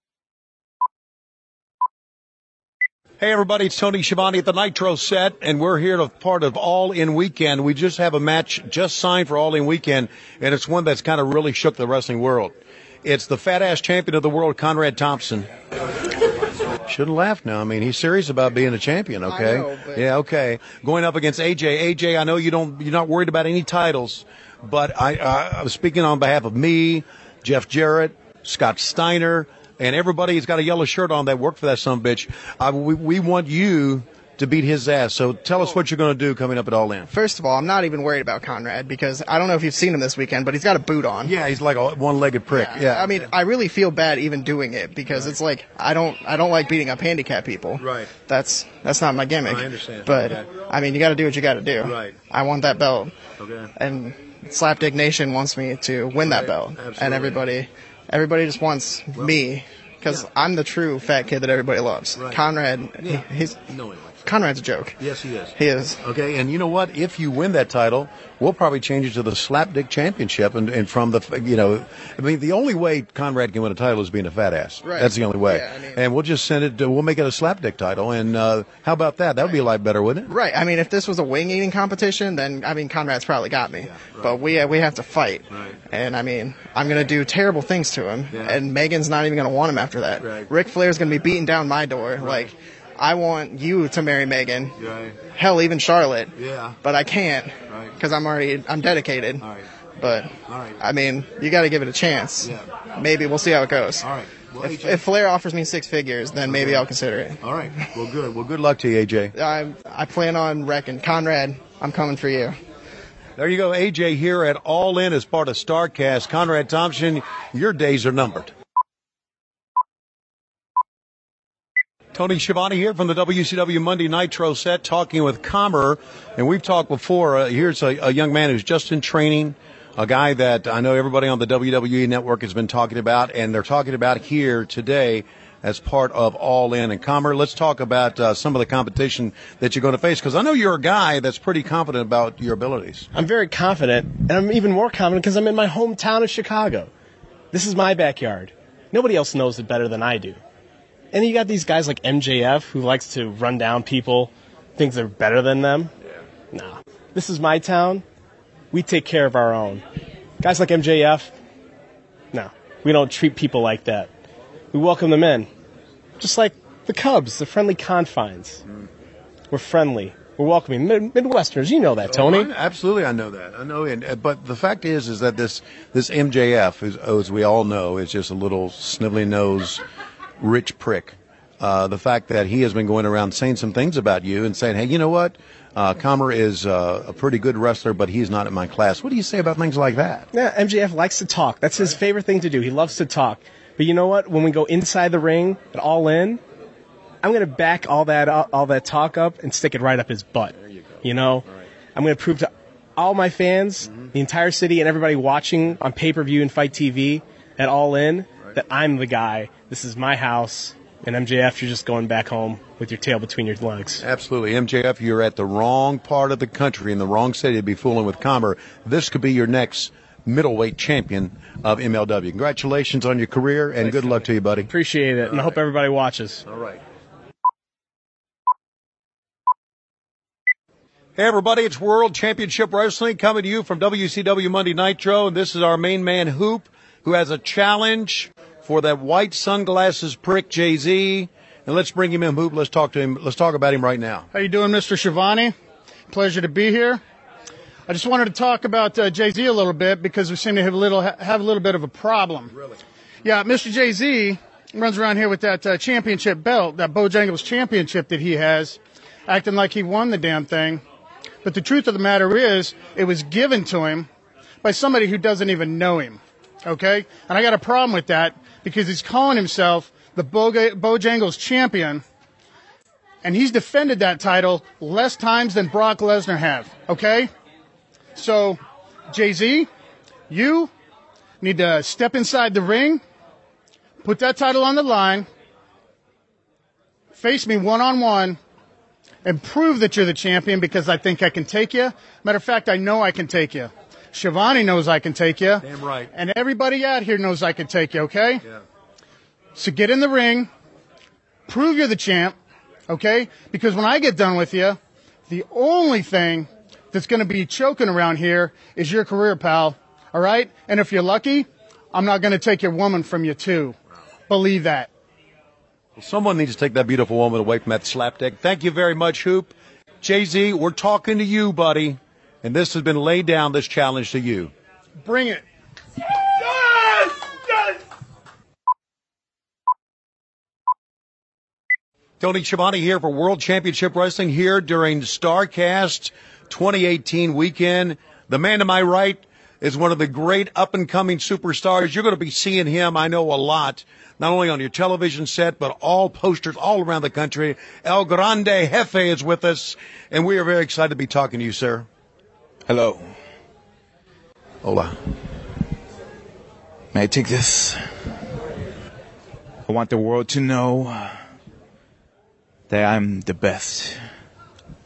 Hey, everybody, it's Tony Schiavone at the Nitro set, and we're here to part of All In Weekend. We just have a match just signed for All In Weekend, and it's one that's kind of really shook the wrestling world. It's the fat-ass champion of the world, Conrad Thompson. Shouldn't laugh now. I mean, he's serious about being a champion, okay? I know, but... Yeah, okay. Going up against AJ. AJ, I know you're not worried about any titles, but I was speaking on behalf of me, Jeff Jarrett, Scott Steiner, and everybody who's got a yellow shirt on that worked for that sumbitch. We want you to beat his ass. So tell us what you're going to do coming up at All In. First of all, I'm not even worried about Conrad because I don't know if you've seen him this weekend, but he's got a boot on. Yeah, he's like a one-legged prick. Yeah. I mean, I really feel bad even doing it because it's like I don't like beating up handicapped people. Right. That's not my gimmick. I understand. But okay. I mean, you got to do what you got to do. Right. I want that belt. Okay. And Slapdick Nation wants me to win that belt. Absolutely. And everybody just wants me because I'm the true fat kid that everybody loves. Right. Conrad, yeah. he's no one likes that. Conrad's a joke. Yes, he is. He is. Okay, and you know what? If you win that title, we'll probably change it to the Slapdick Championship, and from the, you know, I mean, the only way Conrad can win a title is being a fat ass. Right. That's the only way. Yeah, I mean, and we'll just send it. We'll make it a Slapdick title, and how about that? That would be a lot better, wouldn't it? Right. I mean, if this was a wing eating competition, then I mean, Conrad's probably got me. But we have to fight. Right. And I mean, I'm gonna do terrible things to him, and Megan's not even gonna want him after that. Right. Ric Flair's gonna be beating down my door. Like, I want you to marry Megan. Right. Hell, even Charlotte. Yeah. But I can't because I'm dedicated. All right. But All right. I mean, you got to give it a chance. Yeah. Maybe we'll see how it goes. All right. Well, If Flair offers me 6 figures, then maybe I'll consider it. All right. Well, good. Well, good luck to you, AJ. I plan on wrecking Conrad. I'm coming for you. There you go, AJ here at All In as part of StarCast. Conrad Thompson, your days are numbered. Tony Schiavone here from the WCW Monday Nitro set, talking with Comer. And we've talked before. Here's a young man who's just in training, a guy that I know everybody on the WWE Network has been talking about, and they're talking about here today as part of All In. And Comer, let's talk about some of the competition that you're going to face, because I know you're a guy that's pretty confident about your abilities. I'm very confident, and I'm even more confident because I'm in my hometown of Chicago. This is my backyard. Nobody else knows it better than I do. And you got these guys like MJF who likes to run down people, thinks they're better than them. Yeah. Nah. This is my town. We take care of our own. Guys like MJF, no, we don't treat people like that. We welcome them in. Just like the Cubs, the friendly confines. We're friendly. We're welcoming. Midwesterners, you know that, Tony. Absolutely, I know that. I know, but the fact is that this MJF, as we all know, is just a little snivelly nose, rich prick. The fact that he has been going around saying some things about you and saying, hey, you know what? Comer is a pretty good wrestler, but he's not in my class. What do you say about things like that? Yeah, MJF likes to talk. That's his favorite thing to do. He loves to talk. But you know what? When we go inside the ring at All In, I'm going to back all that talk up and stick it right up his butt. There you go. You know? Right. I'm going to prove to all my fans, the entire city, and everybody watching on pay-per-view and Fight TV at All In that I'm the guy. This is my house. And MJF, you're just going back home with your tail between your legs. Absolutely. MJF, you're at the wrong part of the country, in the wrong city to be fooling with Comer. This could be your next middleweight champion of MLW. Congratulations on your career, and good luck to you, buddy. Appreciate it, and I hope everybody watches. All right. Hey, everybody, it's World Championship Wrestling coming to you from WCW Monday Nitro, and this is our main man, Hoop, who has a challenge for that white sunglasses prick, Jay-Z. And let's bring him in, Hoop. Let's talk to him. Let's talk about him right now. How you doing, Mr. Schiavone? Pleasure to be here. I just wanted to talk about Jay-Z a little bit because we seem to have a little bit of a problem. Really? Yeah, Mr. Jay-Z runs around here with that championship belt, that Bojangles championship that he has, acting like he won the damn thing. But the truth of the matter is, it was given to him by somebody who doesn't even know him. Okay? And I got a problem with that because he's calling himself the Bojangles champion, and he's defended that title less times than Brock Lesnar have. Okay? So, Jay-Z, you need to step inside the ring, put that title on the line, face me one-on-one, and prove that you're the champion, because I think I can take you. Matter of fact, I know I can take you. Schiavone knows I can take you. Damn right. And everybody out here knows I can take you, okay? Yeah. So get in the ring, prove you're the champ, okay? Because when I get done with you, the only thing that's going to be choking around here is your career, pal, all right? And if you're lucky, I'm not going to take your woman from you, too. Believe that. Well, someone needs to take that beautiful woman away from that slapdick. Thank you very much, Hoop. Jay-Z, we're talking to you, buddy. And this has been laid down, this challenge to you. Bring it. Yes! Yes! Tony Schiavone here for World Championship Wrestling here during StarCast 2018 weekend. The man to my right is one of the great up-and-coming superstars. You're going to be seeing him, I know, a lot, not only on your television set, but all posters all around the country. El Grande Jefe is with us, and we are very excited to be talking to you, sir. Hello. Hola. May I take this? I want the world to know that I'm the best.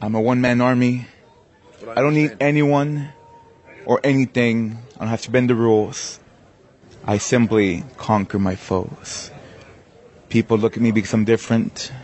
I'm a one-man army. I don't need anyone or anything. I don't have to bend the rules. I simply conquer my foes. People look at me because I'm different.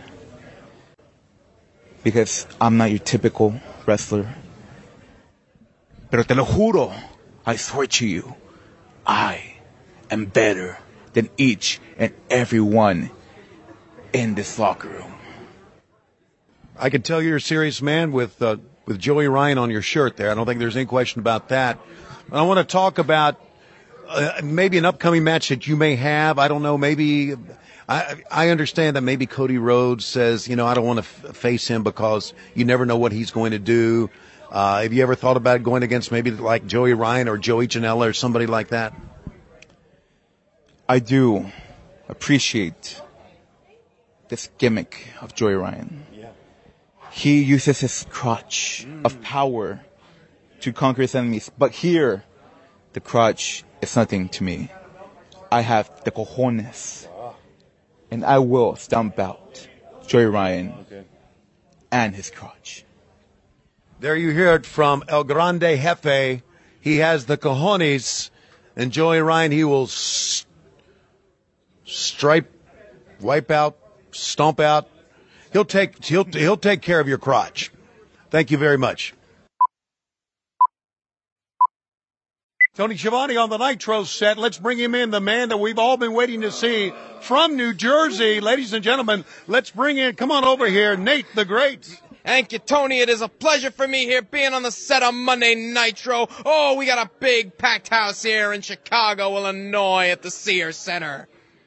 Because I'm not your typical wrestler. Pero te lo juro, I swear to you, I am better than each and every one in this locker room. I can tell you're a serious man with Joey Ryan on your shirt there. I don't think there's any question about that. I want to talk about maybe an upcoming match that you may have. I don't know. Maybe I understand that maybe Cody Rhodes says, I don't want to face him because you never know what he's going to do. Have you ever thought about going against maybe like Joey Ryan or Joey Janela or somebody like that? I do appreciate this gimmick of Joey Ryan. Yeah. He uses his crutch of power to conquer his enemies. But here, the crutch is nothing to me. I have the cojones. And I will stomp out Joey Ryan and his crutch. There you hear it from El Grande Jefe. He has the cojones. And Joey Ryan, he will stripe, wipe out, stomp out. He'll take care of your crotch. Thank you very much. Tony Schiavone on the Nitro set. Let's bring him in, the man that we've all been waiting to see from New Jersey. Ladies and gentlemen, let's bring in, come on over here, Nate the Great. Thank you, Tony. It is a pleasure for me here being on the set of Monday Nitro. Oh, we got a big packed house here in Chicago, Illinois at the Sears Center.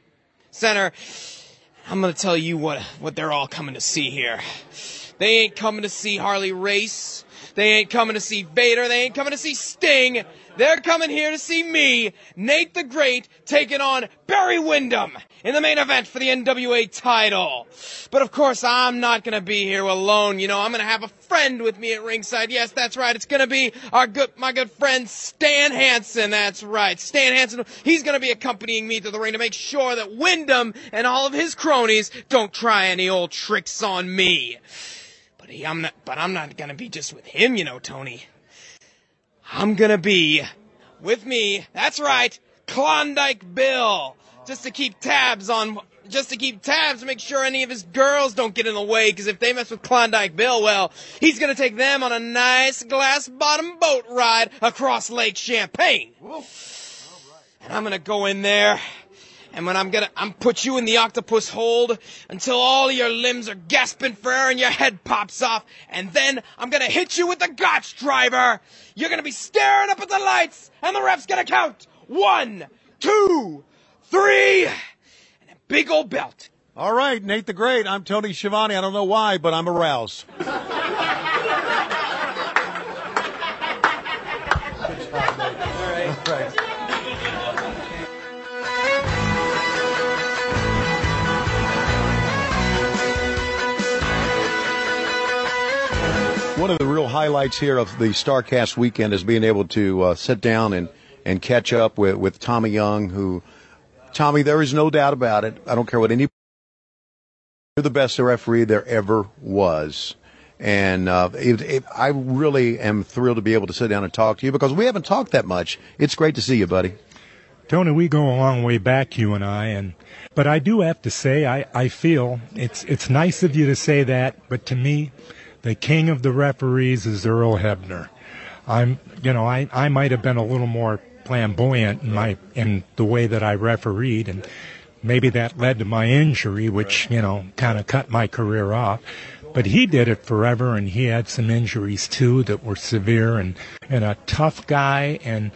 I'm going to tell you what they're all coming to see here. They ain't coming to see Harley Race. They ain't coming to see Vader. They ain't coming to see Sting. They're coming here to see me, Nate the Great, taking on Barry Windham in the main event for the NWA title. But of course, I'm not going to be here alone. I'm going to have a friend with me at ringside. Yes, that's right. It's going to be my good friend Stan Hansen. That's right. Stan Hansen. He's going to be accompanying me to the ring to make sure that Windham and all of his cronies don't try any old tricks on me. But I'm not going to be just with him, Tony. I'm gonna be with me, that's right, Klondike Bill, just to keep tabs to make sure any of his girls don't get in the way, because if they mess with Klondike Bill, well, he's gonna take them on a nice glass-bottom boat ride across Lake Champlain. And I'm gonna go in there, and when I'm put you in the octopus hold until all your limbs are gasping for air and your head pops off, and then I'm gonna hit you with the Gotch driver. You're gonna be staring up at the lights, and the ref's gonna count 1, 2, 3, and a big old belt. All right, Nate the Great. I'm Tony Schiavone. I don't know why, but I'm aroused. Good job, Nate. All right. One of the real highlights here of the StarCast weekend is being able to sit down and catch up with Tommy Young, Tommy, there is no doubt about it. I don't care what you're the best referee there ever was. And I really am thrilled to be able to sit down and talk to you because we haven't talked that much. It's great to see you, buddy. Tony, we go a long way back, you and I, but I do have to say, I feel it's nice of you to say that, but to me, the king of the referees is Earl Hebner. I might have been a little more flamboyant in the way that I refereed, and maybe that led to my injury, which, kind of cut my career off. But he did it forever, and he had some injuries too that were severe, and a tough guy, and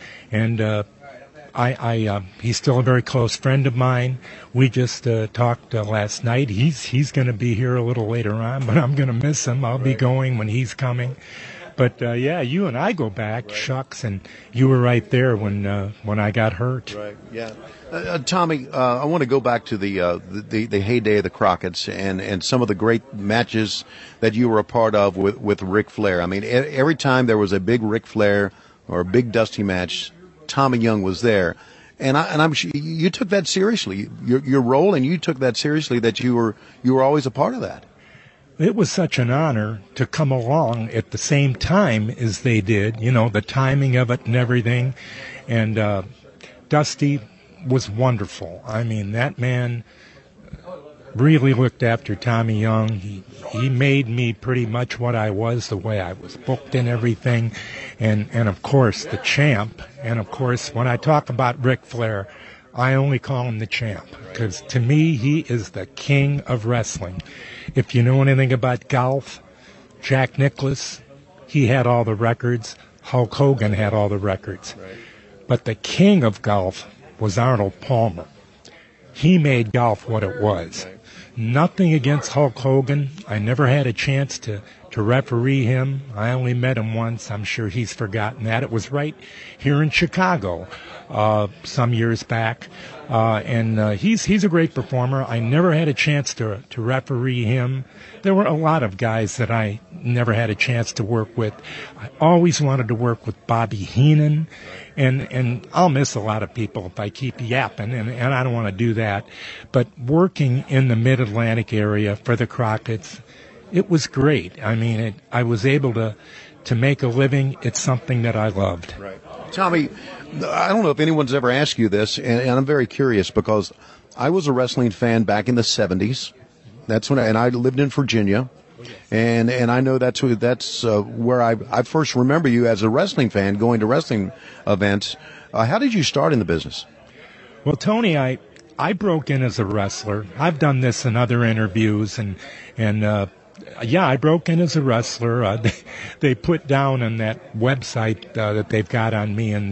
he's still a very close friend of mine. We just talked last night. He's going to be here a little later on, but I'm going to miss him. I'll be going when he's coming. But you and I go back, shucks, and you were right there when I got hurt. Right. Yeah. Tommy, I want to go back to the heyday of the Crockett's and some of the great matches that you were a part of with Ric Flair. I mean, every time there was a big Ric Flair or a big Dusty match, Tommy Young was there, and I'm sure you took that seriously. Your role, and you took that seriously. That you were always a part of that. it was such an honor to come along at the same time as they did, you know, the timing of it and everything. And Dusty was wonderful. I mean, that man really looked after Tommy Young. He made me pretty much what I was, the way I was booked and everything. And of course, the champ. And of course, when I talk about Ric Flair, I only call him the champ, because to me, he is the king of wrestling. If you know anything about golf, Jack Nicklaus, he had all the records. Hulk Hogan had all the records. But the king of golf was Arnold Palmer. He made golf what it was. Nothing against Hulk Hogan. I never had a chance to referee him. I only met him once. I'm sure he's forgotten that. It was right here in Chicago some years back. And he's a great performer. I never had a chance to referee him. There were a lot of guys that I never had a chance to work with. I always wanted to work with Bobby Heenan. And I'll miss a lot of people if I keep yapping, and I don't want to do that. But working in the Mid-Atlantic area for the Crockett's, it was great. I mean, I was able to make a living. It's something that I loved. Right. Tommy, I don't know if anyone's ever asked you this, and I'm very curious because I was a wrestling fan back in the 70s. That's when I lived in Virginia. And I know that's where I first remember you as a wrestling fan, going to wrestling events. How did you start in the business? Well, Tony, I broke in as a wrestler. I've done this in other interviews, and I broke in as a wrestler. They put down on that website that they've got on me on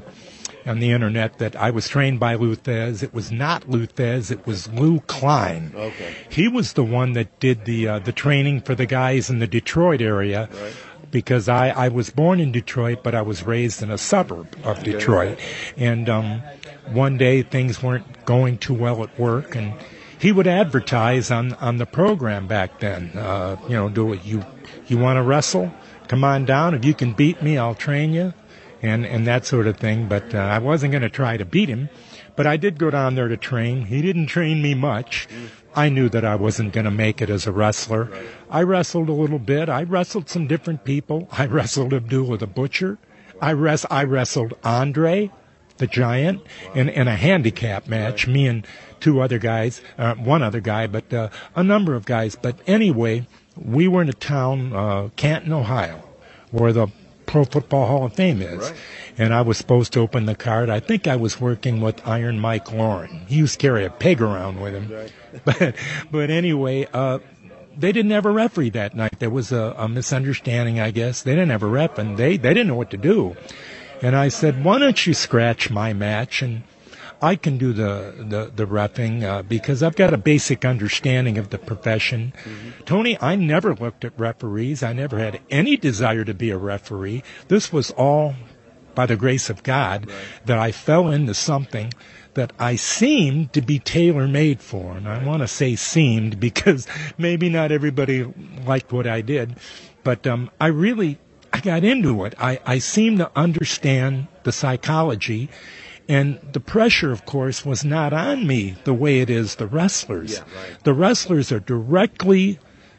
the internet that I was trained by Lou Thez. It was not Lou Thez. It was Lou Klein. Okay. He was the one that did the training for the guys in the Detroit area. Right. Because I was born in Detroit, but I was raised in a suburb of Detroit. And one day things weren't going too well at work, and he would advertise on the program back then. Do it. You want to wrestle? Come on down. If you can beat me, I'll train you. And that sort of thing, but I wasn't going to try to beat him. But I did go down there to train. He didn't train me much. I knew that I wasn't going to make it as a wrestler. Right. I wrestled a little bit. I wrestled some different people. I wrestled Abdullah the Butcher. I wrestled Andre the Giant in a handicap match, me and two other guys, one other guy, but a number of guys. But anyway, we were in a town, Canton, Ohio, where the Pro Football Hall of Fame is. Right. And I was supposed to open the card. I think I was working with Iron Mike Lauren. He used to carry a peg around with him. Right. But anyway, they didn't have a referee that night. There was a misunderstanding, I guess. They didn't have a ref, and they didn't know what to do. And I said, why don't you scratch my match, and I can do the reffing because I've got a basic understanding of the profession. Mm-hmm. Tony, I never looked at referees. I never had any desire to be a referee. This was all by the grace of God that I fell into something that I seemed to be tailor-made for. And I want to say seemed because maybe not everybody liked what I did. But I got into it. I seemed to understand the psychology. And the pressure, of course, was not on me the way it is the wrestlers. Yeah, right. The wrestlers are directly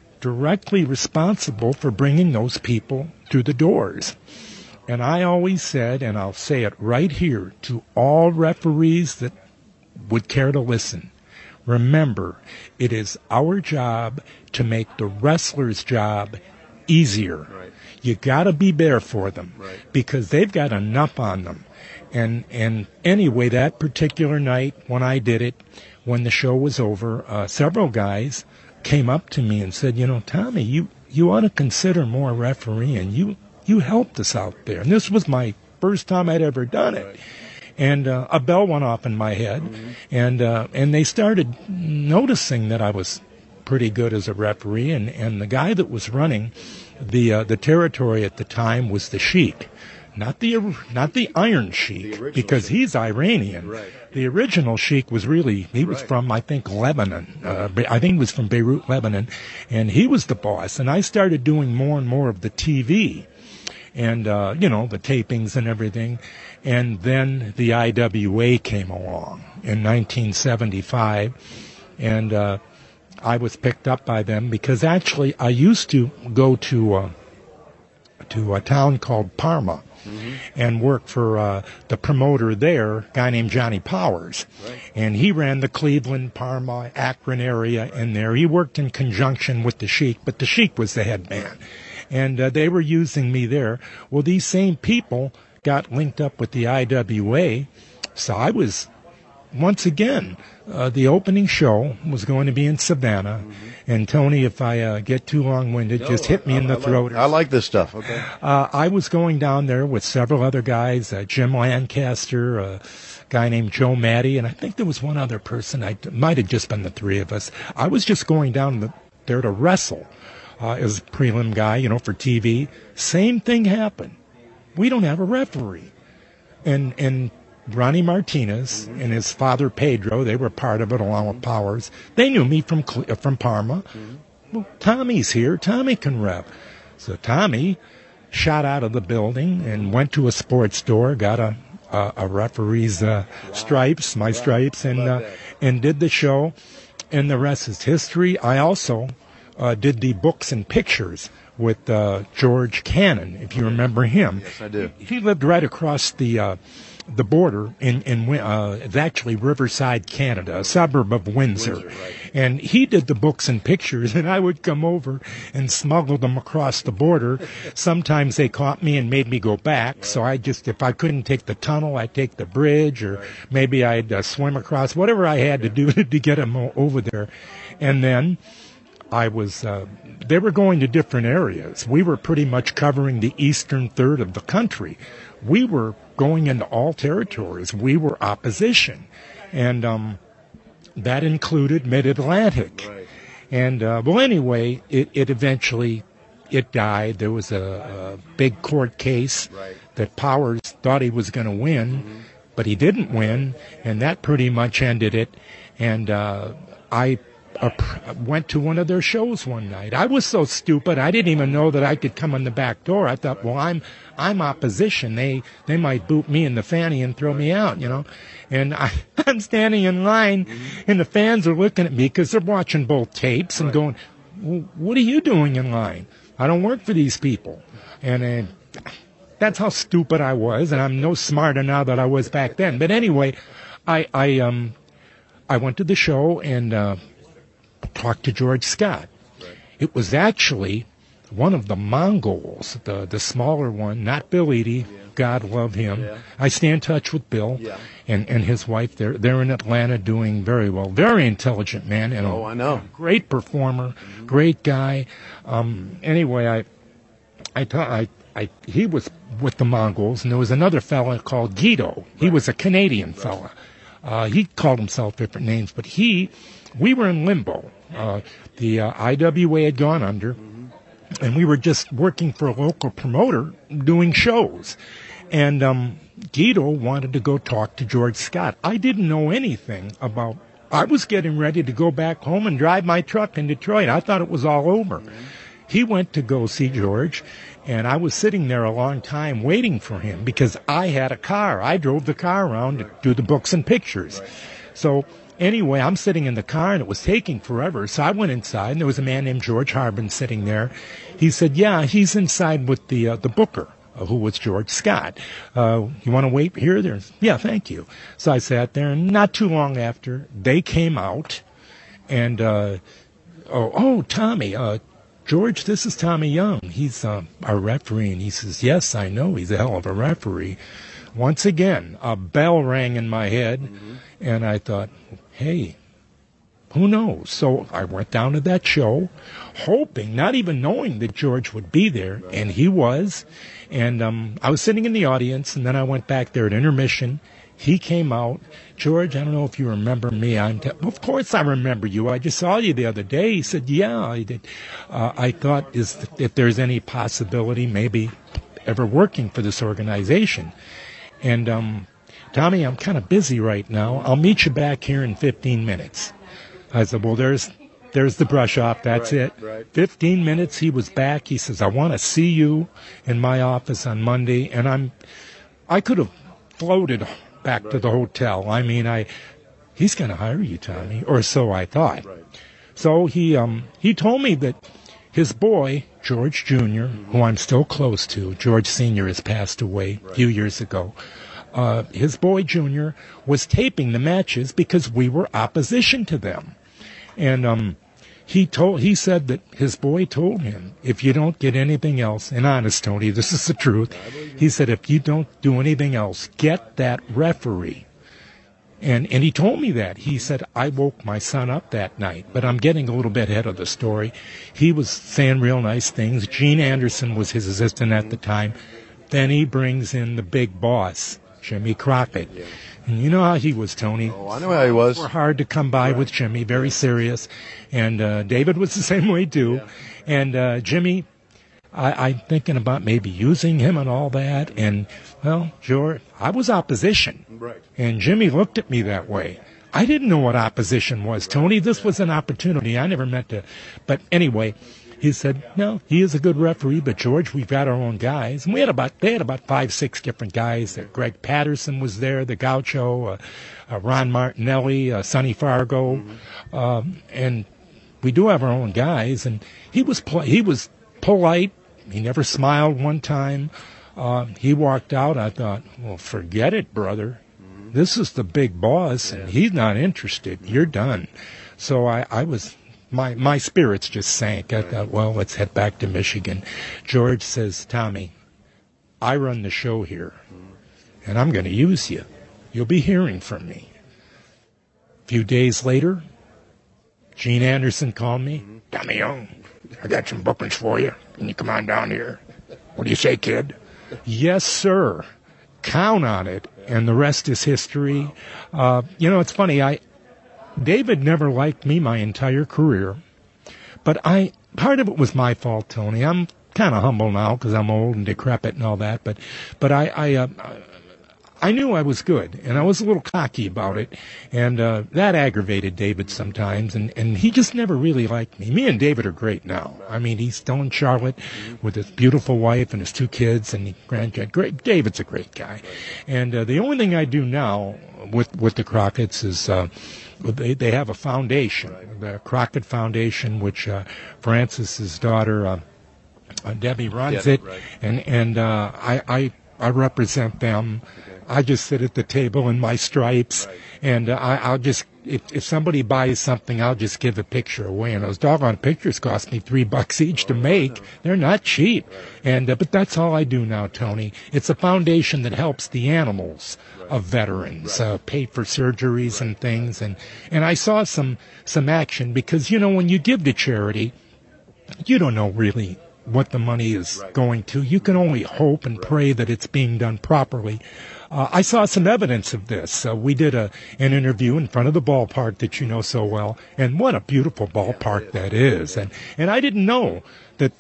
responsible for bringing those people through the doors. And I always said, and I'll say it right here to all referees that would care to listen, remember, it is our job to make the wrestler's job easier. Right. You got to be there for them because they've got enough on them. And anyway, that particular night when I did it, when the show was over, several guys came up to me and said, Tommy, you ought to consider more refereeing. You helped us out there. And this was my first time I'd ever done it. Right. And a bell went off in my head, and they started noticing that I was pretty good as a referee. And the guy that was running the territory at the time was the Sheik. Not the Iron Sheik, because he's Iranian. Right. The original Sheik was was from, I think, Lebanon. I think he was from Beirut, Lebanon. And he was the boss. And I started doing more and more of the TV and, the tapings and everything. And then the IWA came along in 1975. And I was picked up by them because actually I used to go to a town called Parma and work for the promoter there, a guy named Johnny Powers. And he ran the Cleveland, Parma, Akron area in there. He worked in conjunction with the Sheik, but the Sheik was the head man. And they were using me there. Well, these same people got linked up with the IWA, so I was, once again, the opening show was going to be in Savannah. And Tony, if I get too long-winded, just hit me in the throat. I like this stuff. Okay. I was going down there with several other guys, Jim Lancaster, a guy named Joe Matty, and I think there was one other person. It might have just been the three of us. I was just going down there to wrestle as a prelim guy, for TV. Same thing happened. We don't have a referee. And Ronnie Martinez and his father Pedro, they were part of it along with Powers. They knew me from Parma. Well, Tommy's here. Tommy can rep. So Tommy shot out of the building and went to a sports store, got a referee's stripes, my stripes, and did the show. And the rest is history. I also did the books and pictures with George Cannon, if you remember him. Yes, I do. He lived right across the border in it's actually Riverside, Canada, a suburb of Windsor. Right. And he did the books and pictures, and I would come over and smuggle them across the border. Sometimes they caught me and made me go back, so if I couldn't take the tunnel, I'd take the bridge, or maybe I'd swim across, whatever I had to do to get them over there. And then they were going to different areas. We were pretty much covering the eastern third of the country. We were going into all territories. We were opposition. And that included Mid-Atlantic. Right. And, anyway, it eventually died. There was a big court case that Powers thought he was going to win, but he didn't win, and that pretty much ended it. And I went to one of their shows one night. I was so stupid, I didn't even know that I could come in the back door. I thought, well, I'm opposition. They might boot me in the fanny and throw me out, And I'm standing in line, and the fans are looking at me because they're watching both tapes and going, well, what are you doing in line? I don't work for these people. And that's how stupid I was, and I'm no smarter now than I was back then. But anyway, I went to the show and talked to George Scott. Right. It was actually one of the Mongols, the smaller one, not Bill Eadie. Yeah. God love him. Yeah. I stay in touch with Bill and his wife. They're in Atlanta doing very well. Very intelligent man. And I know. Great performer, great guy. Anyway, he was with the Mongols, and there was another fella called Guido. He was a Canadian fella. He called himself different names, but we were in limbo. The IWA had gone under, and we were just working for a local promoter doing shows. And Guido wanted to go talk to George Scott. I didn't know anything about. I was getting ready to go back home and drive my truck in Detroit. I thought it was all over. He went to go see George, and I was sitting there a long time waiting for him because I had a car. I drove the car around to do the books and pictures. So anyway, I'm sitting in the car, and it was taking forever. So I went inside, and there was a man named George Harbin sitting there. He said, yeah, he's inside with the booker, who was George Scott. You want to wait here? Yeah, thank you. So I sat there, and not too long after, they came out, and, Tommy, George, this is Tommy Young. He's our referee. And he says, yes, I know. He's a hell of a referee. Once again, a bell rang in my head, and I thought, hey, who knows? So I went down to that show, hoping, not even knowing that George would be there, and he was. And I was sitting in the audience, and then I went back there at intermission. He came out. George, I don't know if you remember me. Of course I remember you. I just saw you the other day. He said, yeah, I did. I thought if there's any possibility, maybe ever working for this organization. And Tommy, I'm kind of busy right now. I'll meet you back here in 15 minutes. I said, well, there's the brush off. That's it. Right. 15 minutes, he was back. He says, I want to see you in my office on Monday. And I could have floated back to the hotel. I mean, he's going to hire you, Tommy, or so I thought. Right. So he told me that his boy, George Jr., who I'm still close to, George Sr. has passed away a few years ago. His boy, Jr., was taping the matches because we were opposition to them. And he said that his boy told him, if you don't get anything else, and honest, Tony, this is the truth, he said, if you don't do anything else, get that referee. And he told me that. He said, I woke my son up that night, but I'm getting a little bit ahead of the story. He was saying real nice things. Gene Anderson was his assistant at the time. Then he brings in the big boss, Jimmy Crockett. And you know how he was, Tony. Oh, I know how he was. Were hard to come by with Jimmy, very serious. And David was the same way, too. And Jimmy, I'm thinking about maybe using him and all that. And, well, George, I was opposition. Right. And Jimmy looked at me that way. I didn't know what opposition was, Tony. This was an opportunity. I never meant to. But anyway, he said, no, he is a good referee, but George, we've got our own guys. And they had about 5, 6 different guys. Greg Patterson was there, the Gaucho, Ron Martinelli, Sonny Fargo. And we do have our own guys. And he was polite. He never smiled one time. He walked out. I thought, well, forget it, brother. This is the big boss, and he's not interested. You're done. So I was, my spirits just sank. I thought, well, let's head back to Michigan. George says, Tommy, I run the show here, and I'm going to use you. You'll be hearing from me. A few days later, Gene Anderson called me. Tommy Young, I got some bookings for you. Can you come on down here? What do you say, kid? Yes, sir. Count on it. And the rest is history. It's funny. David never liked me my entire career. But part of it was my fault, Tony. I'm kind of humble now because I'm old and decrepit and all that. But I knew I was good, and I was a little cocky about it, and that aggravated David sometimes, and he just never really liked me. Me and David are great now. I mean, he's still in Charlotte with his beautiful wife and his 2 kids and grandkids. Great. David's a great guy. And the only thing I do now with the Crockett's is they have a foundation, the Crockett Foundation, which Francis's daughter, Debbie runs it, and I represent them. I just sit at the table in my stripes, and I'll just, if somebody buys something, I'll just give a picture away. And those doggone pictures cost me $3 each to make. They're not cheap. And but that's all I do now, Tony. It's a foundation that helps the animals of veterans, pay for surgeries and things. And I saw some action because, when you give to charity, you don't know really what the money is going to. You can only hope and pray that it's being done properly. I saw some evidence of this. We did an interview in front of the ballpark that you know so well, and what a beautiful ballpark that is. And I didn't know that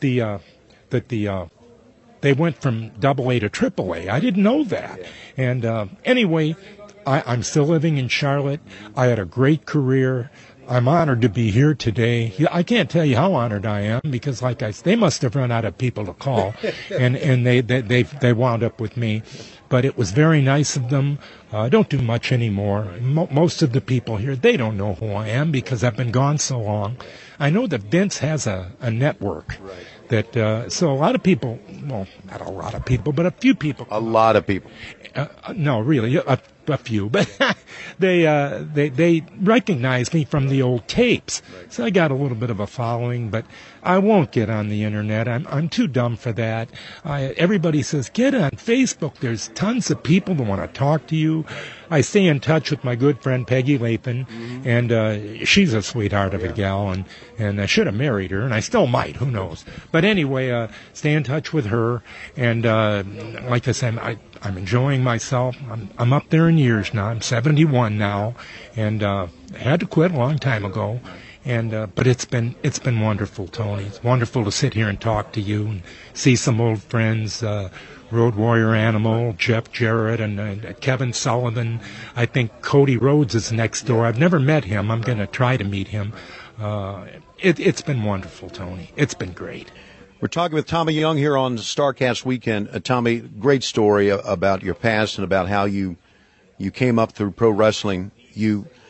they went from AA to AAA. I didn't know that. And anyway, I'm still living in Charlotte. I had a great career. I'm honored to be here today. I can't tell you how honored I am because, they must have run out of people to call, and they wound up with me. But it was very nice of them. I don't do much anymore. Most of the people here, they don't know who I am because I've been gone so long. I know that Vince has a network that, so a lot of people, well, not a lot of people, but a few people. A lot of people. No, really, a few, but they recognize me from the old tapes. So I got a little bit of a following, but I won't get on the internet. I'm too dumb for that. Everybody says, get on Facebook. There's tons of people that want to talk to you. I stay in touch with my good friend Peggy Lathan, and she's a sweetheart of a gal, and I should have married her, and I still might, who knows. But anyway, stay in touch with her, and like I said, I'm enjoying myself. I'm up there in years now. I'm 71 now, and I had to quit a long time ago. And but it's been wonderful, Tony. It's wonderful to sit here and talk to you and see some old friends, Road Warrior Animal, Jeff Jarrett, and Kevin Sullivan. I think Cody Rhodes is next door. I've never met him. I'm going to try to meet him. It's been wonderful, Tony. It's been great. We're talking with Tommy Young here on StarCast Weekend. Tommy, great story about your past and about how you came up through pro wrestling. You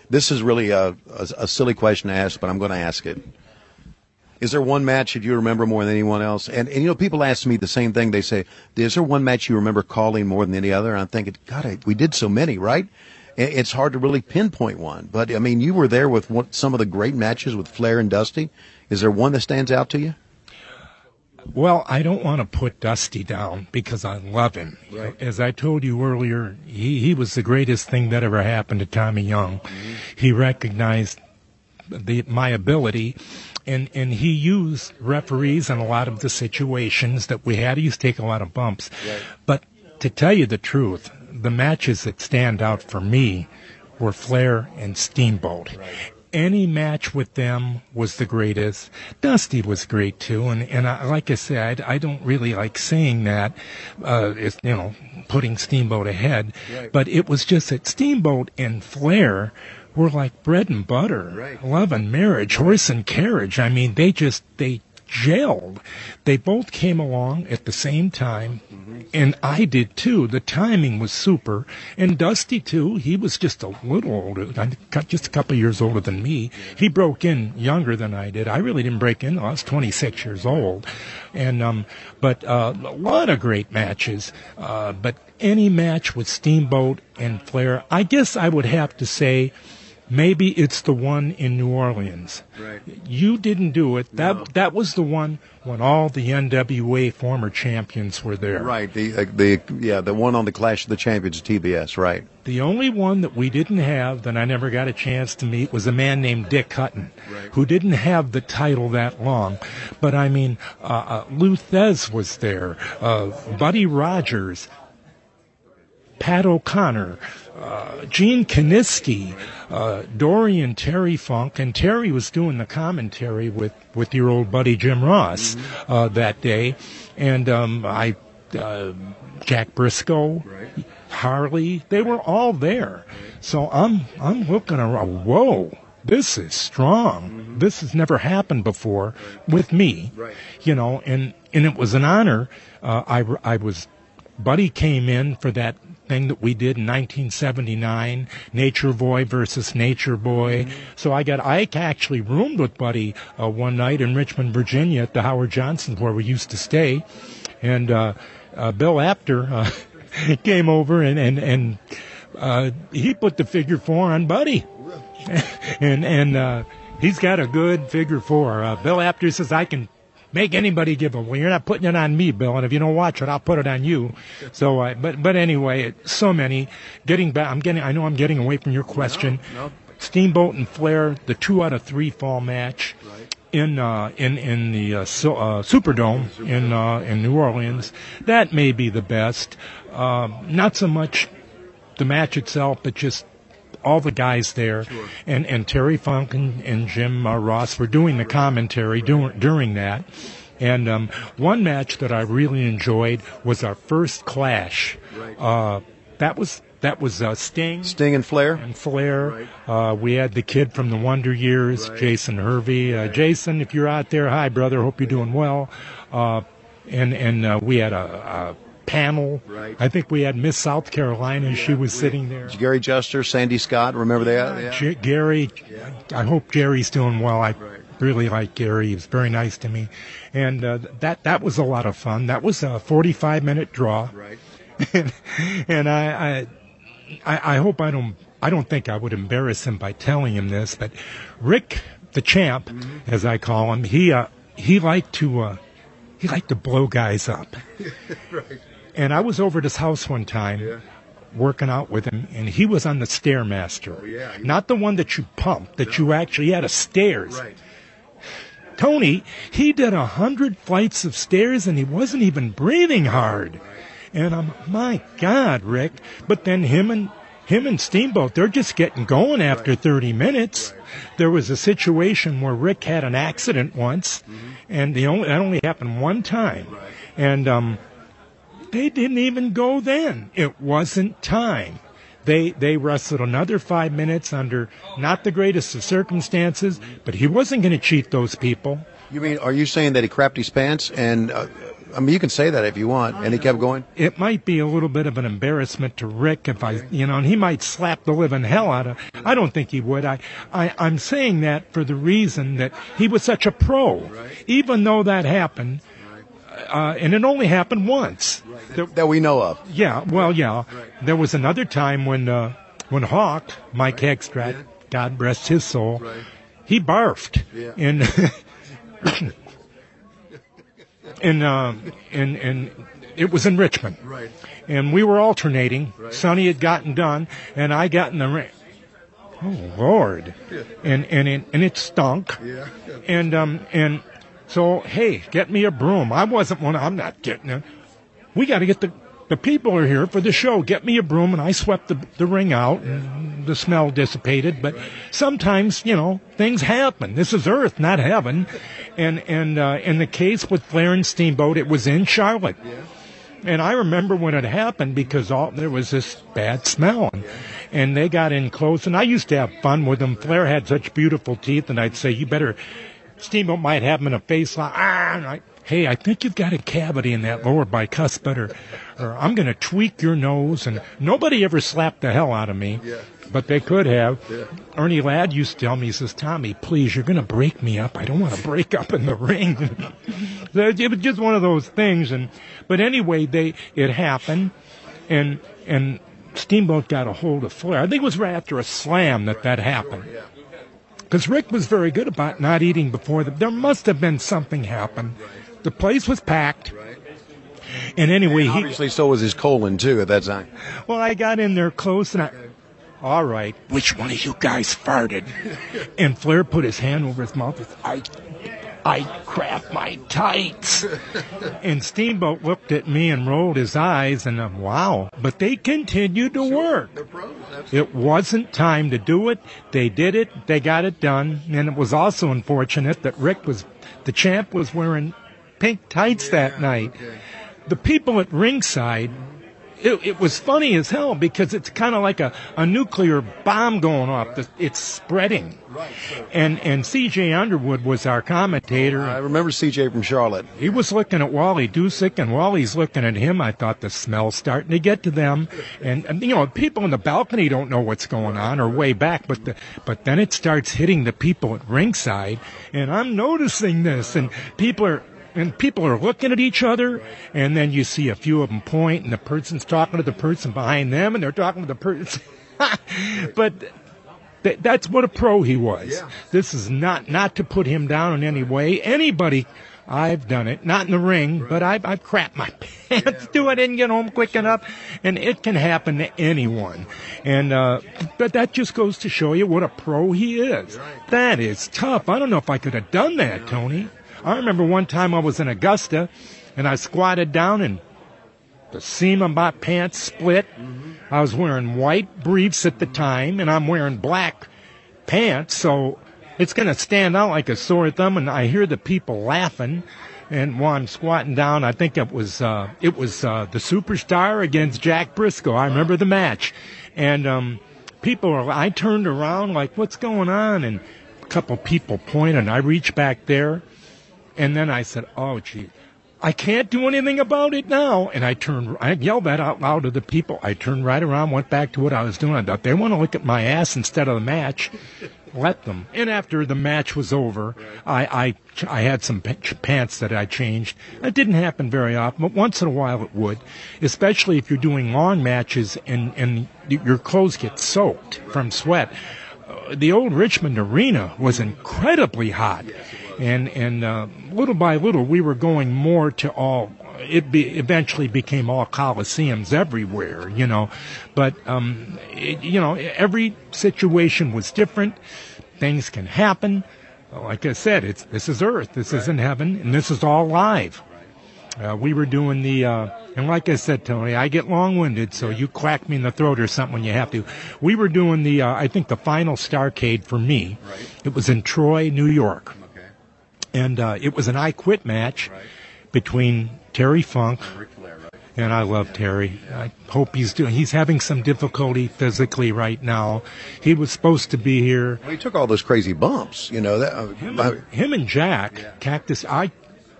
This is really a silly question to ask, but I'm going to ask it. Is there one match that you remember more than anyone else? And people ask me the same thing. They say, is there one match you remember calling more than any other? And I'm thinking, God, we did so many, right? It's hard to really pinpoint one. But, I mean, you were there with some of the great matches with Flair and Dusty. Is there one that stands out to you? Well, I don't want to put Dusty down because I love him. Right. As I told you earlier, he was the greatest thing that ever happened to Tommy Young. Mm-hmm. He recognized my ability, and he used referees in a lot of the situations that we had. He used to take a lot of bumps. Right. But to tell you the truth, the matches that stand out for me were Flair and Steamboat. Right. Any match with them was the greatest. Dusty was great too, and I, like I said, I don't really like saying that, it's, putting Steamboat ahead, right. But it was just that Steamboat and Flair were like bread and butter, right. Love and marriage, horse and carriage. I mean, they gelled. They both came along at the same time, mm-hmm. And I did too. The timing was super. And Dusty too, he was just a little older, just a couple of years older than me. He broke in younger than I did. I really didn't break in until I was 26 years old. And, but a lot of great matches. But any match with Steamboat and Flair, I guess I would have to say, maybe it's the one in New Orleans. Right. You didn't do it. That was the one when all the NWA former champions were there. Right. The one on the Clash of the Champions, TBS. Right. The only one that we didn't have that I never got a chance to meet was a man named Dick Hutton, right. Who didn't have the title that long. But I mean, Lou Thez was there, Buddy Rogers, Pat O'Connor, Gene Kiniski, Dorian Terry Funk, and Terry was doing the commentary with your old buddy Jim Ross, mm-hmm. That day, and Jack Briscoe, right. Harley, they were all there. So I'm looking around. Whoa, this is strong. Mm-hmm. This has never happened before with me, right. And it was an honor. Buddy came in for that thing that we did in 1979, Nature Boy versus Nature Boy. Mm-hmm. So I actually roomed with Buddy one night in Richmond, Virginia at the Howard Johnson's where we used to stay. And Bill Apter came over and he put the figure 4 on Buddy. and he's got a good figure 4. Bill Apter says, I can make anybody give them. Well, you're not putting it on me, Bill, and if you don't watch it, I'll put it on you. So, but anyway, so many. Getting back, I know I'm getting away from your question. No. Steamboat and Flair, the 2 out of 3 fall match, right. in the Superdome in New Orleans. That may be the best. Not so much the match itself, but just all the guys there, sure. and Terry Funk and Jim Ross were doing the commentary during that. And one match that I really enjoyed was our first Clash. Right. That was Sting and Flair. Right. We had the kid from the Wonder Years, right. Jason Hervey. Right. Jason, if you're out there, hi brother, hope you're doing well. And we had a panel. Right. I think we had Miss South Carolina. Yeah, she was sitting there. Gary Juster, Sandy Scott. Remember that? Yeah. Gary. Yeah. I hope Gary's doing well. I really like Gary. He was very nice to me, and that was a lot of fun. That was a 45-minute draw. Right. and I hope I don't think I would embarrass him by telling him this, but Rick the Champ, mm-hmm. as I call him, he liked to blow guys up. Right. And I was over at his house one time, working out with him, and he was on the Stairmaster. Oh, yeah. Not the one that you pump, you actually had a stairs. Right. Tony, he did 100 flights of stairs, and he wasn't even breathing hard. Right. And my God, Rick. But then him and Steamboat, they're just getting going after 30 minutes. Right. There was a situation where Rick had an accident once, mm-hmm. and that only happened one time. Right. And they didn't even go then. It wasn't time. They wrestled another 5 minutes under not the greatest of circumstances, but he wasn't going to cheat those people. Are you saying that he crapped his pants and I mean, you can say that if you want. And he kept going. It might be a little bit of an embarrassment to Rick if and he might slap the living hell out of. I don't think he would. I'm saying that for the reason that he was such a pro, even though that happened. And it only happened once. That we know of. Yeah, well, yeah. There was another time when Hawk, Mike Hegstrat, God rest his soul, he barfed. And it was in Richmond. Right. And we were alternating. Sonny had gotten done, and I got in the ring. Oh, Lord. And it stunk. Yeah. And so, hey, get me a broom. I'm not getting it. We got to get the people are here for the show. Get me a broom. And I swept the ring out, and the smell dissipated. But sometimes, things happen. This is Earth, not heaven. And in the case with Flair and Steamboat, it was in Charlotte. And I remember when it happened because there was this bad smell. And they got in close. And I used to have fun with them. Flair had such beautiful teeth, and I'd say, you better... Steamboat might have him in a face lock. Hey, I think you've got a cavity in that lower bicuspid, or I'm going to tweak your nose. And nobody ever slapped the hell out of me, but they could have. Yeah. Ernie Ladd used to tell me, he says, Tommy, please, you're going to break me up. I don't want to break up in the ring. So it was just one of those things. But anyway, it happened, and Steamboat got a hold of Flair. I think it was right after a slam that happened. Because Rick was very good about not eating before. There must have been something happen. The place was packed. And anyway, obviously so was his colon, too, at that time. Well, I got in there close, and all right, which one of you guys farted? And Flair put his hand over his mouth. I crapped my tights. And Steamboat looked at me and rolled his eyes, and wow. But they continued to work. It wasn't time to do it. They did it. They got it done. And it was also unfortunate that the champ was wearing pink tights that night. Okay. The people at ringside, it was funny as hell because it's kind of like a nuclear bomb going off. It's spreading. Right. And C.J. Underwood was our commentator. I remember C.J. from Charlotte. He was looking at Wally Dusick, and Wally's looking at him. I thought the smell's starting to get to them. And people in the balcony don't know what's going on or way back, but then it starts hitting the people at ringside, and I'm noticing this, and people are looking at each other, and then you see a few of them point, and the person's talking to the person behind them, and they're talking to the person. But that's what a pro he was. Yeah. This is not to put him down in any way. Anybody, I've done it, not in the ring, but I've crapped my pants doing it, didn't get home quick enough, and it can happen to anyone. And but that just goes to show you what a pro he is. That is tough. I don't know if I could have done that, Tony. I remember one time I was in Augusta, and I squatted down, and the seam of my pants split. I was wearing white briefs at the time, and I'm wearing black pants, so it's going to stand out like a sore thumb, and I hear the people laughing. And while I'm squatting down, I think it was the Superstar against Jack Briscoe. I remember the match. And I turned around like, what's going on? And a couple people pointed, and I reached back there. And then I said, oh, gee, I can't do anything about it now. And I yelled that out loud to the people. I turned right around, went back to what I was doing. I thought, they want to look at my ass instead of the match. Let them. And after the match was over, I had some pants that I changed. It didn't happen very often, but once in a while it would, especially if you're doing long matches and your clothes get soaked from sweat. The old Richmond Arena was incredibly hot. And little by little, we were going more to eventually became all coliseums everywhere, But, every situation was different. Things can happen. Like I said, this is Earth. This isn't heaven. And this is all live. We were doing and like I said, Tony, I get long-winded, so you quack me in the throat or something when you have to. We were doing I think the final Starrcade for me. Right. It was in Troy, New York. And it was an I Quit match between Terry Funk, and I love Terry. I hope he's having some difficulty physically right now. He was supposed to be here. Well, he took all those crazy bumps, Him and Jack, Cactus,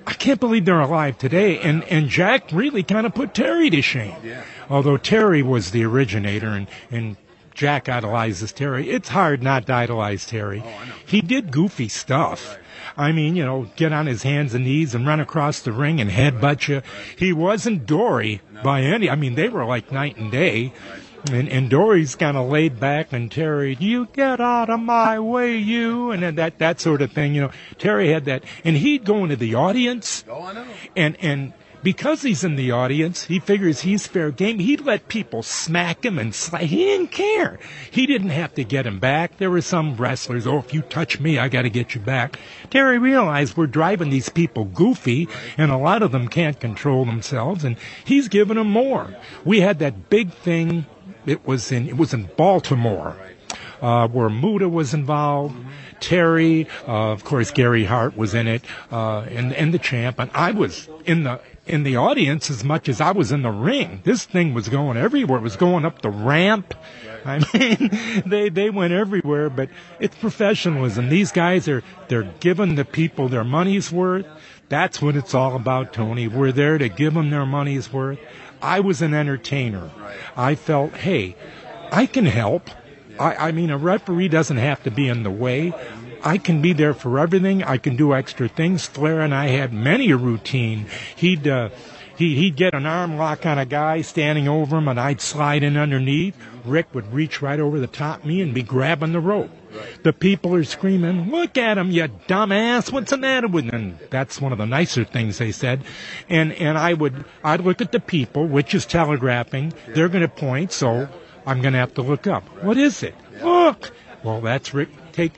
I can't believe they're alive today. And Jack really kind of put Terry to shame. Yeah. Although Terry was the originator and Jack idolizes Terry. It's hard not to idolize Terry. Oh, I know. He did goofy stuff. Right. I mean, get on his hands and knees and run across the ring and headbutt you. He wasn't Dory by any. I mean, they were like night and day. And Dory's kind of laid back, and Terry, you get out of my way, you, and that sort of thing. Terry had that, and he'd go into the audience. Oh, I know. And because he's in the audience, he figures he's fair game. He'd let people smack him and he didn't care. He didn't have to get him back. There were some wrestlers, if you touch me, I got to get you back. Terry realized we're driving these people goofy, and a lot of them can't control themselves, and he's giving them more. We had that big thing. It was in Baltimore, where Muta was involved. Terry, of course, Gary Hart was in it, and the champ. And I was in the audience as much as I was in the ring. This thing was going everywhere. It was going up the ramp. I mean, they went everywhere. But it's professionalism. These guys they're giving the people their money's worth. That's what it's all about, Tony. We're there to give them their money's worth. I was an entertainer. I felt, hey, I can help. I mean, a referee doesn't have to be in the way. I can be there for everything. I can do extra things. Flair and I had many a routine. He'd get an arm lock on a guy standing over him, and I'd slide in underneath. Rick would reach right over the top of me and be grabbing the rope. The people are screaming, look at him, you dumbass, what's the matter with him? And that's one of the nicer things they said. And I'd look at the people, which is telegraphing. They're going to point, so I'm going to have to look up. What is it? Look! Well, that's Rick.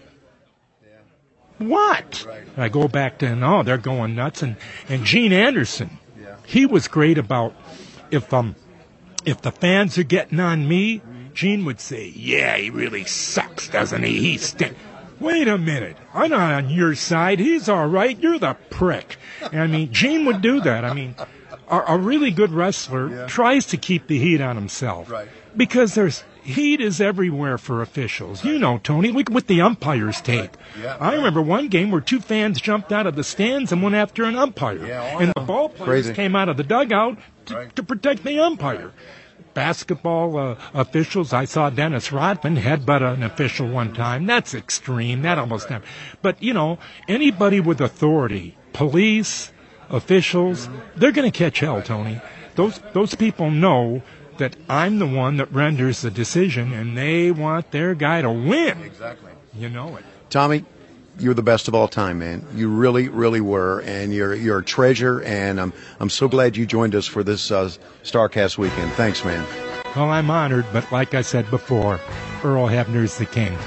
What? I go back to, they're going nuts. And Gene Anderson, he was great about if the fans are getting on me, Gene would say, yeah, he really sucks, doesn't he? He stinks. Wait a minute. I'm not on your side. He's all right. You're the prick. I mean, Gene would do that. I mean, a really good wrestler tries to keep the heat on himself. Right. Because heat is everywhere for officials. You know, Tony, look what the umpires take. Yeah. I remember one game where two fans jumped out of the stands and went after an umpire. And the ball players came out of the dugout to protect the umpire. Basketball officials, I saw Dennis Rodman headbutt an official one time. That's extreme. That almost happened. But, anybody with authority, police, officials, they're going to catch hell, Tony. Those people know that I'm the one that renders the decision, and they want their guy to win. Exactly. You know it. Tommy, you're the best of all time, man. You really, really were, and you're a treasure, and I'm so glad you joined us for this StarCast weekend. Thanks, man. Well, I'm honored, but like I said before, Earl Hebner's the king.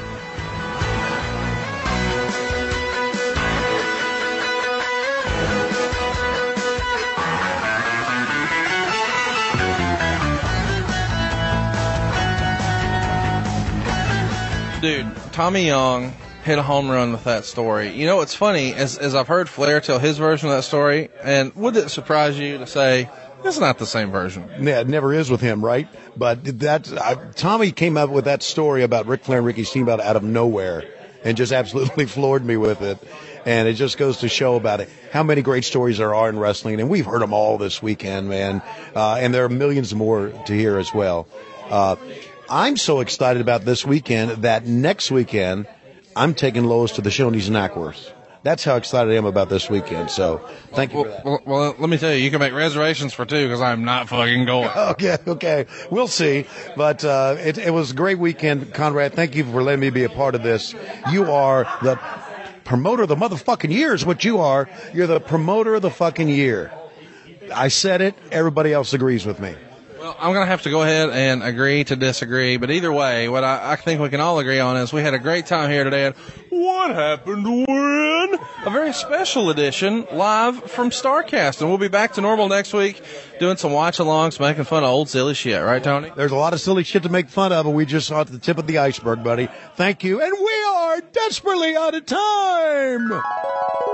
Dude, Tommy Young hit a home run with that story. You know what's funny is I've heard Flair tell his version of that story, and would it surprise you to say it's not the same version? Yeah, it never is with him, right? But Tommy came up with that story about Ric Flair and Ricky Steamboat out of nowhere and just absolutely floored me with it. And it just goes to show about it, how many great stories there are in wrestling, and we've heard them all this weekend, man. And there are millions more to hear as well. I'm so excited about this weekend that next weekend I'm taking Lois to the Shoney's in Ackworth. That's how excited I am about this weekend. So thank you for that. Well, let me tell you, you can make reservations for two because I'm not fucking going. Okay. We'll see. But it was a great weekend, Conrad. Thank you for letting me be a part of this. You are the promoter of the motherfucking year is what you are. You're the promoter of the fucking year. I said it. Everybody else agrees with me. Well, I'm going to have to go ahead and agree to disagree, but either way, what I think we can all agree on is we had a great time here today at What Happened When? A very special edition live from StarCast, and we'll be back to normal next week doing some watch-alongs, making fun of old silly shit, right, Tony? There's a lot of silly shit to make fun of, and we just saw at the tip of the iceberg, buddy. Thank you, and we are desperately out of time!